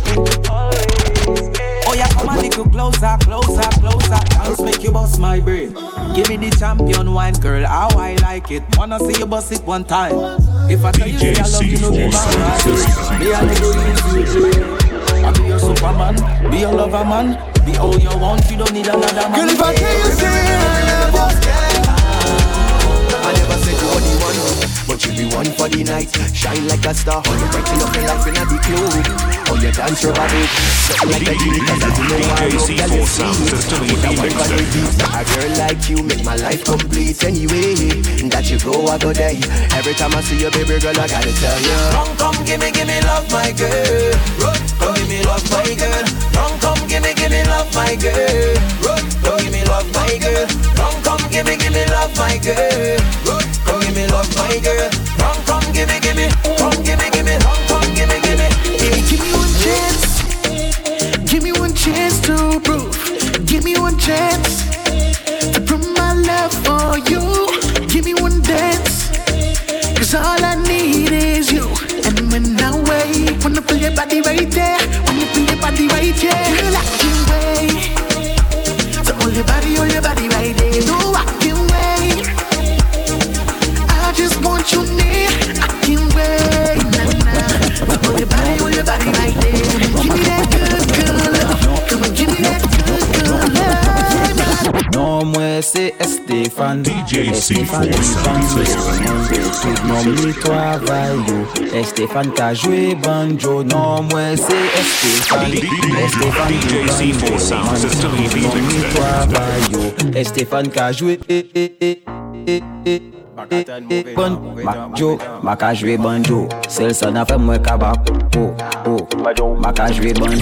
Oh yeah, come a little closer, closer, closer. Dance make you bust my brain. Give me the champion wine, girl, how I like it. Wanna see you bust it one time. If I tell you say I love you, no be bad. Me a little easy. I be your superman, be your lover man. Be all you want, you don't need another man. Girl, if I tell you say I love you, I never said you only one, but you be one for the night. Shine like a star, how you brighten up your life in the club. How you dance your body, something like a D J C four Sound System E P Mixtape. A girl like you make my life complete anyway. That you go, I go there. Every time I see you, baby girl, I gotta tell you. Come, come, gimme, gimme love, my girl. Come, give me love, my girl. Come, come, gimme, gimme love, my girl. Come, give me love, my girl. Come, come, gimme, gimme love, my girl. Come, give me love, my girl. Come, come, gimme, gimme. Come, gimme, gimme. Come, come, gimme, gimme. Hey, give me one chance. Give me one chance to prove. Give me one chance to prove my love for you. Give me one dance, 'cause all I need is you. And when I wait, wanna feel your body right there. Wanna feel your body right here. Girl, I can't wait. So hold your body, hold your body right there. No, I can't wait. I just want you near. I can't wait. Nah, nah. Hold your body, hold your body right there. Give me that good, good love. Come on, give me that good, good love. Non, moi c'est Stéphane. D J C four Stéphane Sound System. Tout mon mi travail yo. Stéphane qui a joué banjo. Non, moi c'est Stéphane. D J C four Sound System E P Mixtape. Stéphane qui a joué banjo. Ma ka joué banjo. Celle ça n'a fait moi kabak. Oh, oh. Ma ka joué banjo.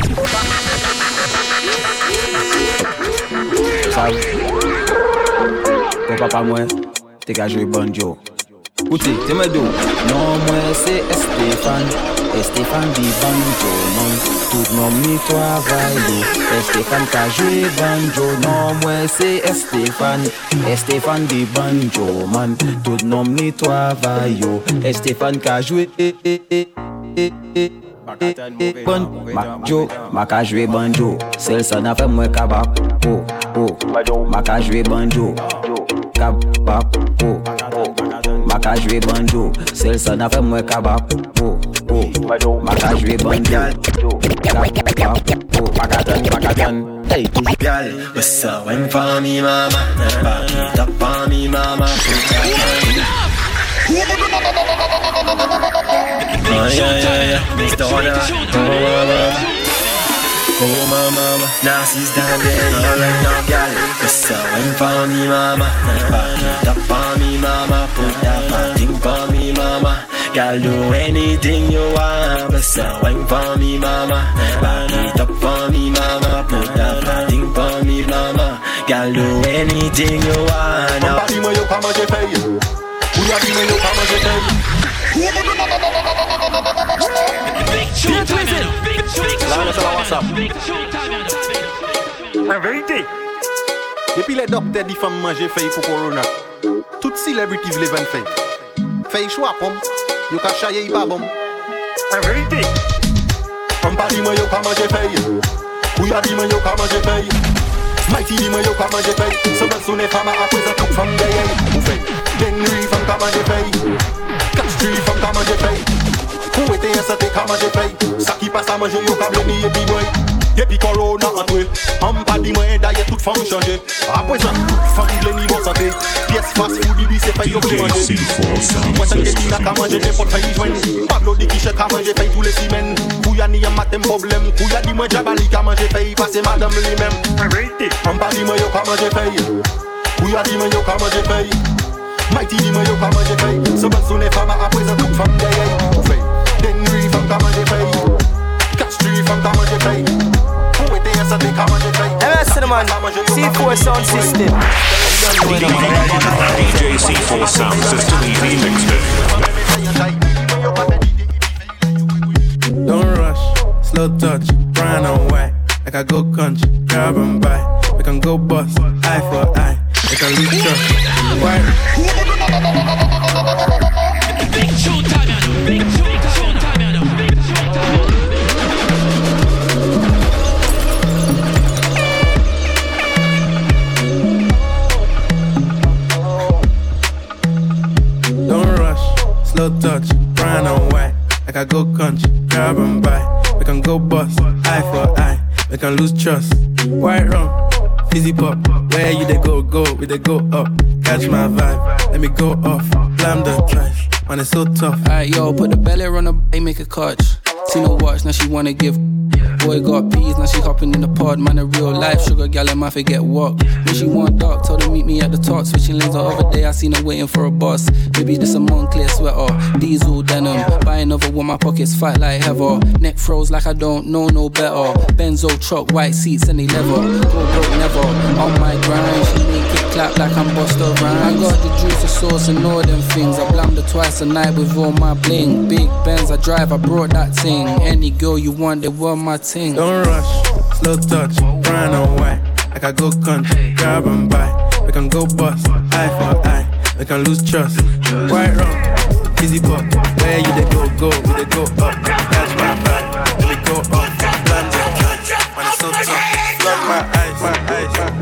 Ton papa moi, t'es qu'à jouer banjo. Écoutez, t'es me dos. Non, moi c'est Stéphane. Stéphane dit banjo, non. Tout nom mi travail. Stéphane qu'a joué banjo. Non, moi c'est Stéphane. Stéphane dit banjo, man. Tout nom mi travail. Stéphane qu'a joué. Banjo, ma ka joué banjo. Celle ça n'a fait moi kabak. Oh, oh. Ma ka joué banjo. Kabak. Oh, oh. Ma ka joué banjo. Celle ça n'a fait moi kabak. Oh, oh. Magaje bandial, yo, yo, magadan, magadan. Hey, toujours Gal, what's up? Wine for me, mama. Back it up for me, mama. Oh yeah, yeah, yeah. Mister Honor. Oh mama. Oh my mama. Now she's down there. Alright now, gal. What's up? Wine for me, mama. Back it up for me, mama. Put that fat thing for me, mama. Gal, do anything you want. What's up? Wine for me, mama. Back it up for me, mama. Put that fat thing for me, mama. Gal, do anything you want. Now. Dis-moi yo comment j'ai fait. Oui, dis-moi yo comment j'ai fait. Big show time, big show time, big show time. En vérité, depuis les docteurs disent femmes manger feuille pour corona, toutes célébrités veulent vendre feuille. Feuille choix pomme, yo ka chayer y pas bon. En vérité, on pas dis-moi yo comment j'ai fait. Oui, dis-moi yo comment j'ai fait. Mighty dis-moi yo comment j'ai fait. So belle sonne femme à présent toute femme derrière. Ou fait, Denry femme comment j'ai fait. Catch tree femme comment j'ai fait. Pour être en santé comment j'ai fait. Ça qui passe à manger yo câble ni et puis boy. Depuis corona entré, on pas dit moi d'ailleurs toute femme changé. À présent toute femme le niveau santé. Pièce fast food lui c'est fait yo pour manger. Moi c'est que qui n'a qu'à manger n'importe fait joindre. Pablo dit qui cherche à manger fait tous les semaines. Kouya ni un matin problème. Kouya dit moi jabali qu'à manger fait passer madame lui-même. On pas dit moi yo qu'à manger fait. Kouya dit moi yo qu'à manger fait. Mighty dit moi yo qu'à manger fait. So belle sonne femme à présent toute femme derrière. Ou fait, Denry femme qu'à manger fait. Catch tree femme qu'à manger fait. M S Cinnamon, C four Sound System. D J C four Sound System E P mixed. Don't rush, slow touch, brown and white. Like I go country, grab and buy. We can go bust, eye for eye. We can lose trust, white. Big show time, big show time, big show time. Slow touch, brown and white. Like I go country, grab and buy. We can go bust, eye for eye. We can lose trust. White rum, fizzy pop. Where you they go, go, we they go up. Catch my vibe, let me go off. Blam the trash, man it's so tough. Alright yo, put the belly on the bay, make a catch. See no watch, now she wanna give. Boy got peas, now she hopping in the pod. Man a real life sugar gal, and my forget walk. When she want dark, told her meet me at the top. Switching lanes the other day, I seen her waiting for a bus. Maybe this a Moncler sweater, diesel denim. Buy another one, my pockets fight like heather. Neck froze like I don't know no better. Benzo truck, white seats and they leather. Go broke never, on my grind. She make it clap like I'm Busta Rhymes. I got the juice, the sauce and all them things. I blammed her twice a night with all my bling. Big Benz I drive, I brought that thing. Any girl you want, they want my thing. Don't rush, slow touch, brown and white. Like I go country, grab and buy. We can go bust, eye for eye. We can lose trust. White rum, fizzy pop. Where you they go, go, we they go up. Catch my vibe, let me go up. Bland the catch, man it's so tough. Lock my eyes, my eyes, my eyes.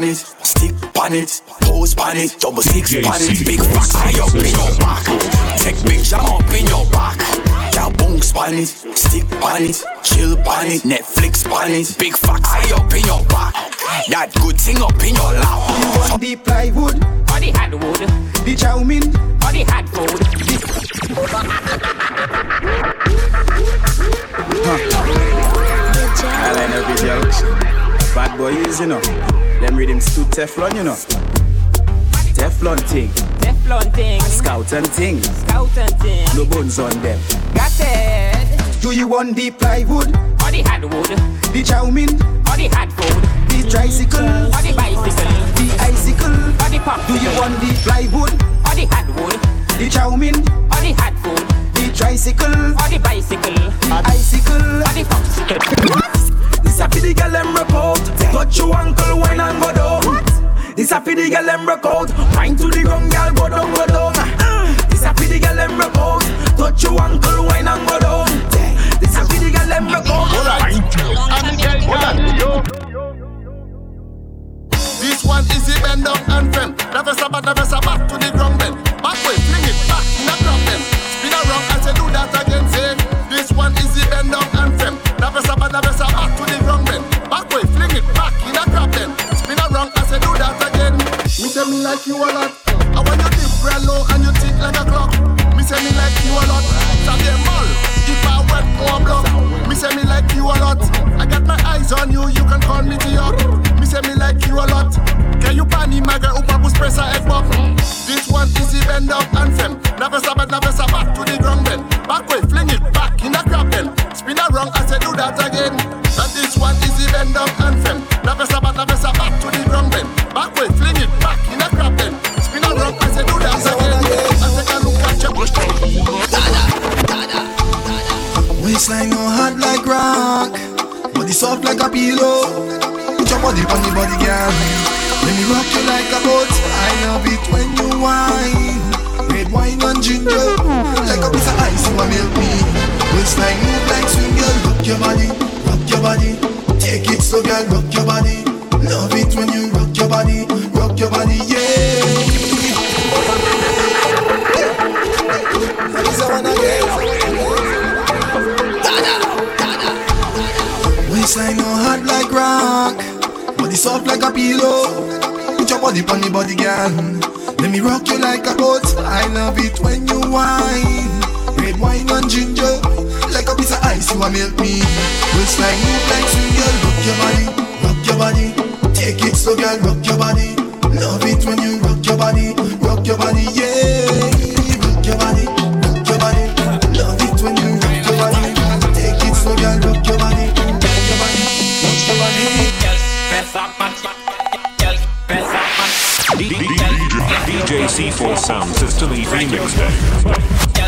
it, stick pan it, pose pan it, double six pan it, big facts high up in your back, take big jam up in your back. Y'all bounce pan it, stick pan it, chill pan it, Netflix pan it, big facts high up in your back. That good thing up in your lap. You want the plywood, or the hardwood, the chow mein, or the hard food. I line up video. Bad boy is, you know. Them rhythms too Teflon, you know. Teflon thing. Teflon thing. Scout and thing. Scout and thing. No bones on them. Got it. Do you want the plywood, or the hardwood, the chow mein, or the hard food, the tricycle, or the bicycle, the icicle, or the pop? Do you want the plywood, or the hardwood, the chow mein, or the hard food, the tricycle, or the bicycle, the icicle, or the popsicle? This a for the girl them report. Touch your ankle, wine and go down. This a for the girl them report. Wine to the ground, girl, go down, go down. This a for the girl them report. Touch your ankle, wine and go down. This a for the girl them report. This one is the bend up anthem. Never sabat, never sabat to the ground then. Back way, fling it back in the crowd then. Spin around and say do that again, say. This one is the bend up anthem. Never sabat, never sabat to the ground then. Back way, fling it back in the crowd then. Spin around and say do that again. Me say me like you a lot. I want you dip real low and you tick like a clock. Me say me like you a lot. Sabi mall, if I wet or block. Me say me like you a lot. I got my eyes on you, you can call me to York. Me say me like you a lot. Can you pani my girl upa bus press her head back? This one is the bend up anthem. Never sabat, never sabat to the ground then. Back way, fling it back in the crowd then. Spin around and say do that again. And this one is the bend up anthem. Never sabat, never sabat to the ground then. Back way, fling it back in the crowd then. Spin around and say do that again. And take a look at your waistline no hard like rock, body soft like a pillow. Put your body on the body, girl. Let me rock you like a boat. I love it when you whine. Red wine and ginger, like a piece of ice you want milk me. Waistline move like swing, girl. Rock your body, rock your body. Take it slow, girl. Rock your body. Love it when you rock your body, rock your body, yeah. That is the one again. Waistline no hard like rock, body soft like a pillow. Put your body on the body, girl. Let me rock you like a boat. I love it when you whine. Red wine and ginger, like a piece of ice you want milk me. Waistline move like swing, girl. Rock your body, rock your body. Take it slow, girl. Rock your body. Love it when you rock your body, rock your body, yeah. Rock your body, rock your body. Love it when you rock your body. Take it slow, girl. Rock your body. D J C four Sound System E P Mixtape.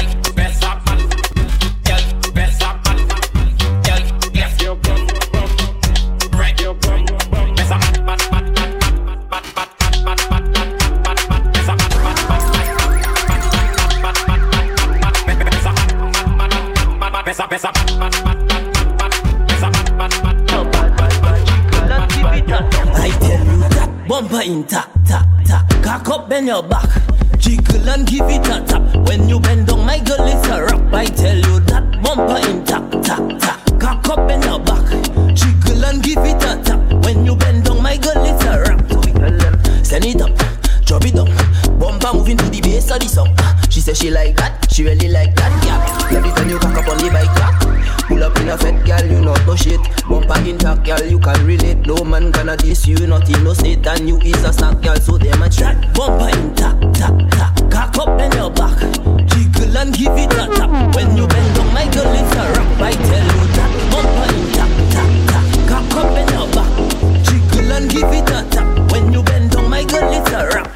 Bumper in tap, tap, tap. Cock up, bend your back. Jiggle and give it a tap. When you bend down, my girl, it's a rap. I tell you that. Bumper in tap, tap, tap. Cock up, bend your back. Jiggle and give it a tap. When you bend down, my girl, it's a rap. So we tell them, send it up, drop it down. Bumper moving to the bass of the song. She say she like that, she really like that, yeah. Love it when you cock up on the bike, yeah. Pull up in a fat girl, you not no shit. Bumper intact, girl, you can relate. No man gonna diss you, not in no state. And you is a snack, girl, so them a chat. Bumper intact, tap, tap. Cock up in your back. Jiggle and give it a tap. When you bend down, my girl, it's a rap. I tell you that. Bumper intact, tap, tap. Cock up in your back. Jiggle and give it a tap. When you bend down, my girl, it's a rap.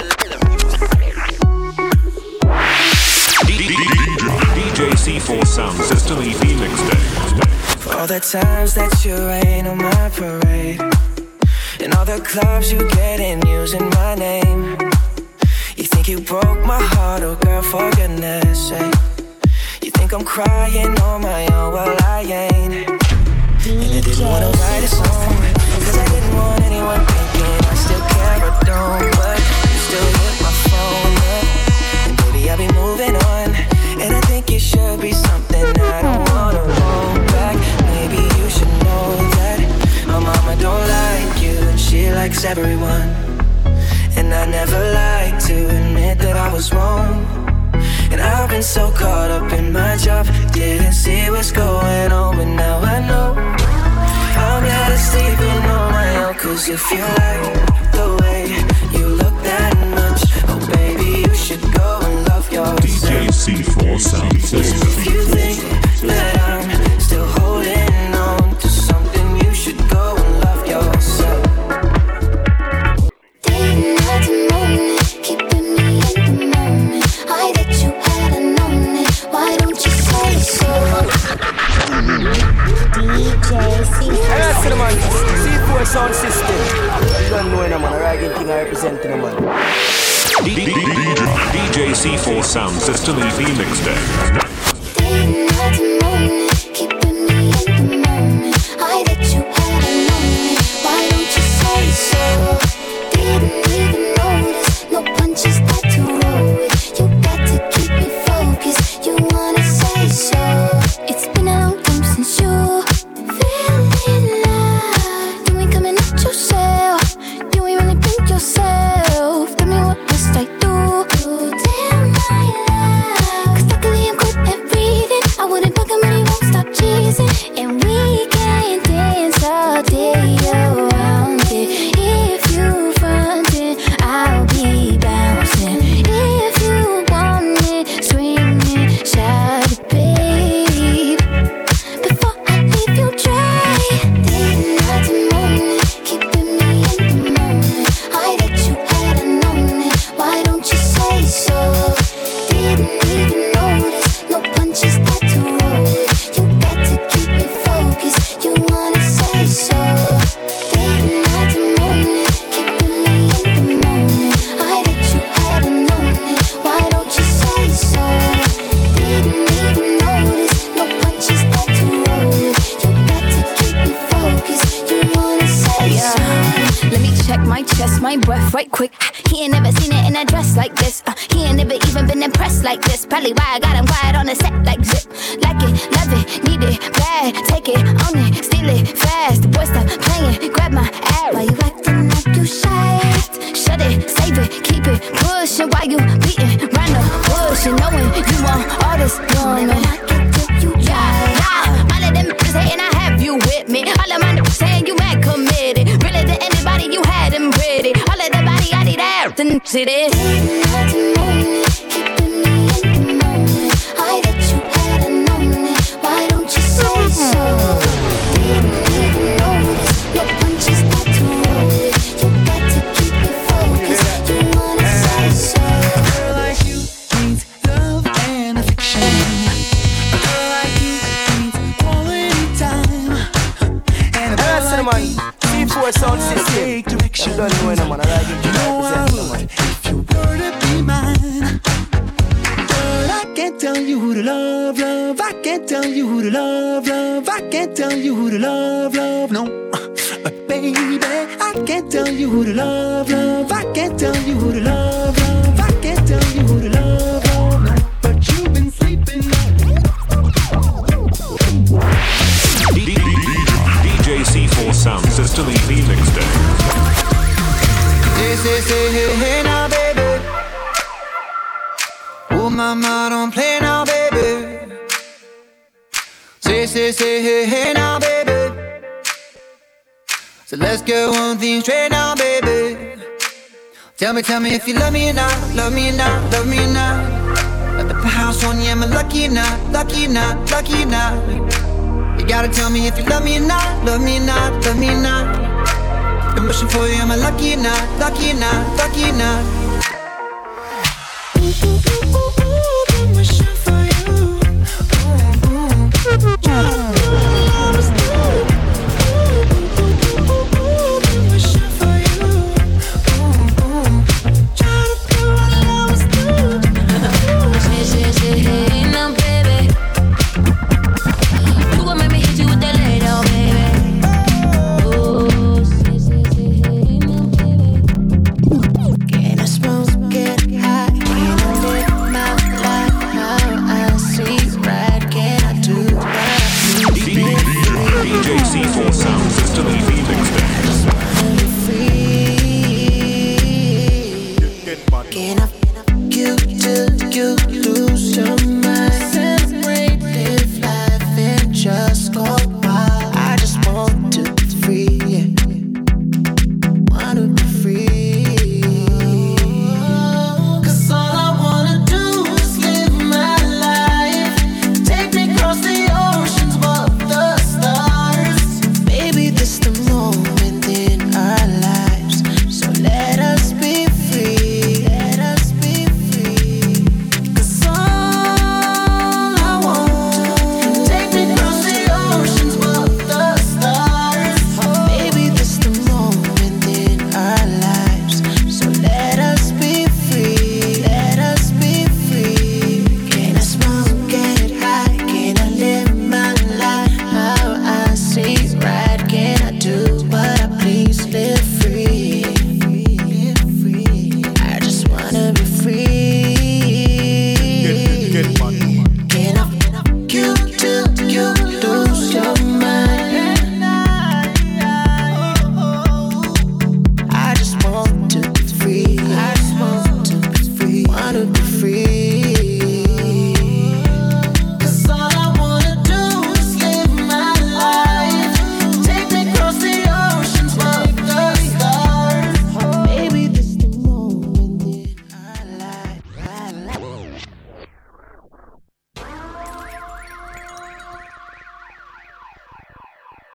D J C four Sound System E P Mixtape. For all the times that you rain on my parade, and all the clubs you get in using my name. You think you broke my heart, oh girl, for goodness sake. You think I'm crying on my own, well I ain't. And I didn't wanna write a song, cause I didn't want anyone thinking I still swear I don't, but you still hit my phone up. And baby, I'll be moving on, and I think it should be something I don't wanna hold back. Maybe you should know that my mama don't like you, and she likes everyone. And I never like to admit that I was wrong. And I've been so caught up in my job, didn't see what's going on, but now I know I'm better sleeping on my own. Cause if you like the way you look that much, oh baby, you should go and love yourself. D J C four Sound System. If you think that I'm still holding on to something, you should go and love yourself. Day, night, and morning, keeping me in the moment. I that you had known it. Why don't you say so? D J C four. Hey, that's the man. C four Sound System. You don't know any man. A ragging thing I represent the man. D J C four Sound System E P Mixtape. Day, night, and morning, keeping me in the moment. I that you had known it. Why don't you say so? Didn't even notice. No punches that to roll with. You got to keep me focused. You wanna say so? It's been a long time since you feeling love. You ain't coming at yourself. You ain't really been yourself. Tell me what must I do? Damn my love. Cause luckily I'm good at breathing. I wouldn't bug him and he won't stop cheesing. And we can dance all day around it. If you frontin', I'll be bouncing. If you want it, swing it, shout it, babe. Before I leave you dry, day, night, and morning, keeping me in the moment. I that you had known it. Why don't you say so? Didn't even notice. No punches that to roll with. You got to keep me focused. You wanna say so? Day, night, and morning, keeping me in the moment. I that you had known it. Why don't you say so? Didn't even notice. No punches that to roll with. You got to keep me focused. You wanna say so? Let me check my chest, my breath right quick. He ain't never seen it in a dress like this. Uh, he ain't never even been impressed like this. Probably why I got him quiet on the set like zip. Like it, love it, need it, bad. Take it, own it, steal it, fast. The boy stop playing, grab my ass. Why you acting like you shy? Shut it, save it, keep it pushing. While you beating round the bush and knowing you want all this woman. Yeah, yeah. All of them niggas hating, I have you with me. All of my niggas saying you mad committed. Really to anybody, you had them pretty. All of the body, I need out and see this. Night and morning, keeping me in the moment. I that you had known it. Why don't you say so? Didn't even notice. No punches that to roll with. You got to keep me focused. You wanna say so? A girl like you needs love and affection. A girl like you needs quality time. And a girl like you C four Sound System. take direction. You don't know any man. A ragging thing I represent the man. If you were to be mine, but I can't tell you who to love, love. I can't tell you who to love, love. I can't tell you who to love, love. No, uh, baby, I can't tell you who to love, love. I can't tell you who to love, love. I can't tell you who to love, love. No, but you've been sleeping. D J C four Sound System E P Mixtape. Say, say, say, hey, hey now, baby. Oh, mama, don't play now, baby. Say, say, say, hey, hey now, baby. So let's get one thing straight now, baby. Tell me, tell me if you love me or not, love me or not, love me or not. At the house on you, am I lucky or not, lucky or not, lucky or not? You gotta tell me if you love me or not, love me or not, love me or not. Been wishing for you, am I lucky or not, lucky or not, lucky or not?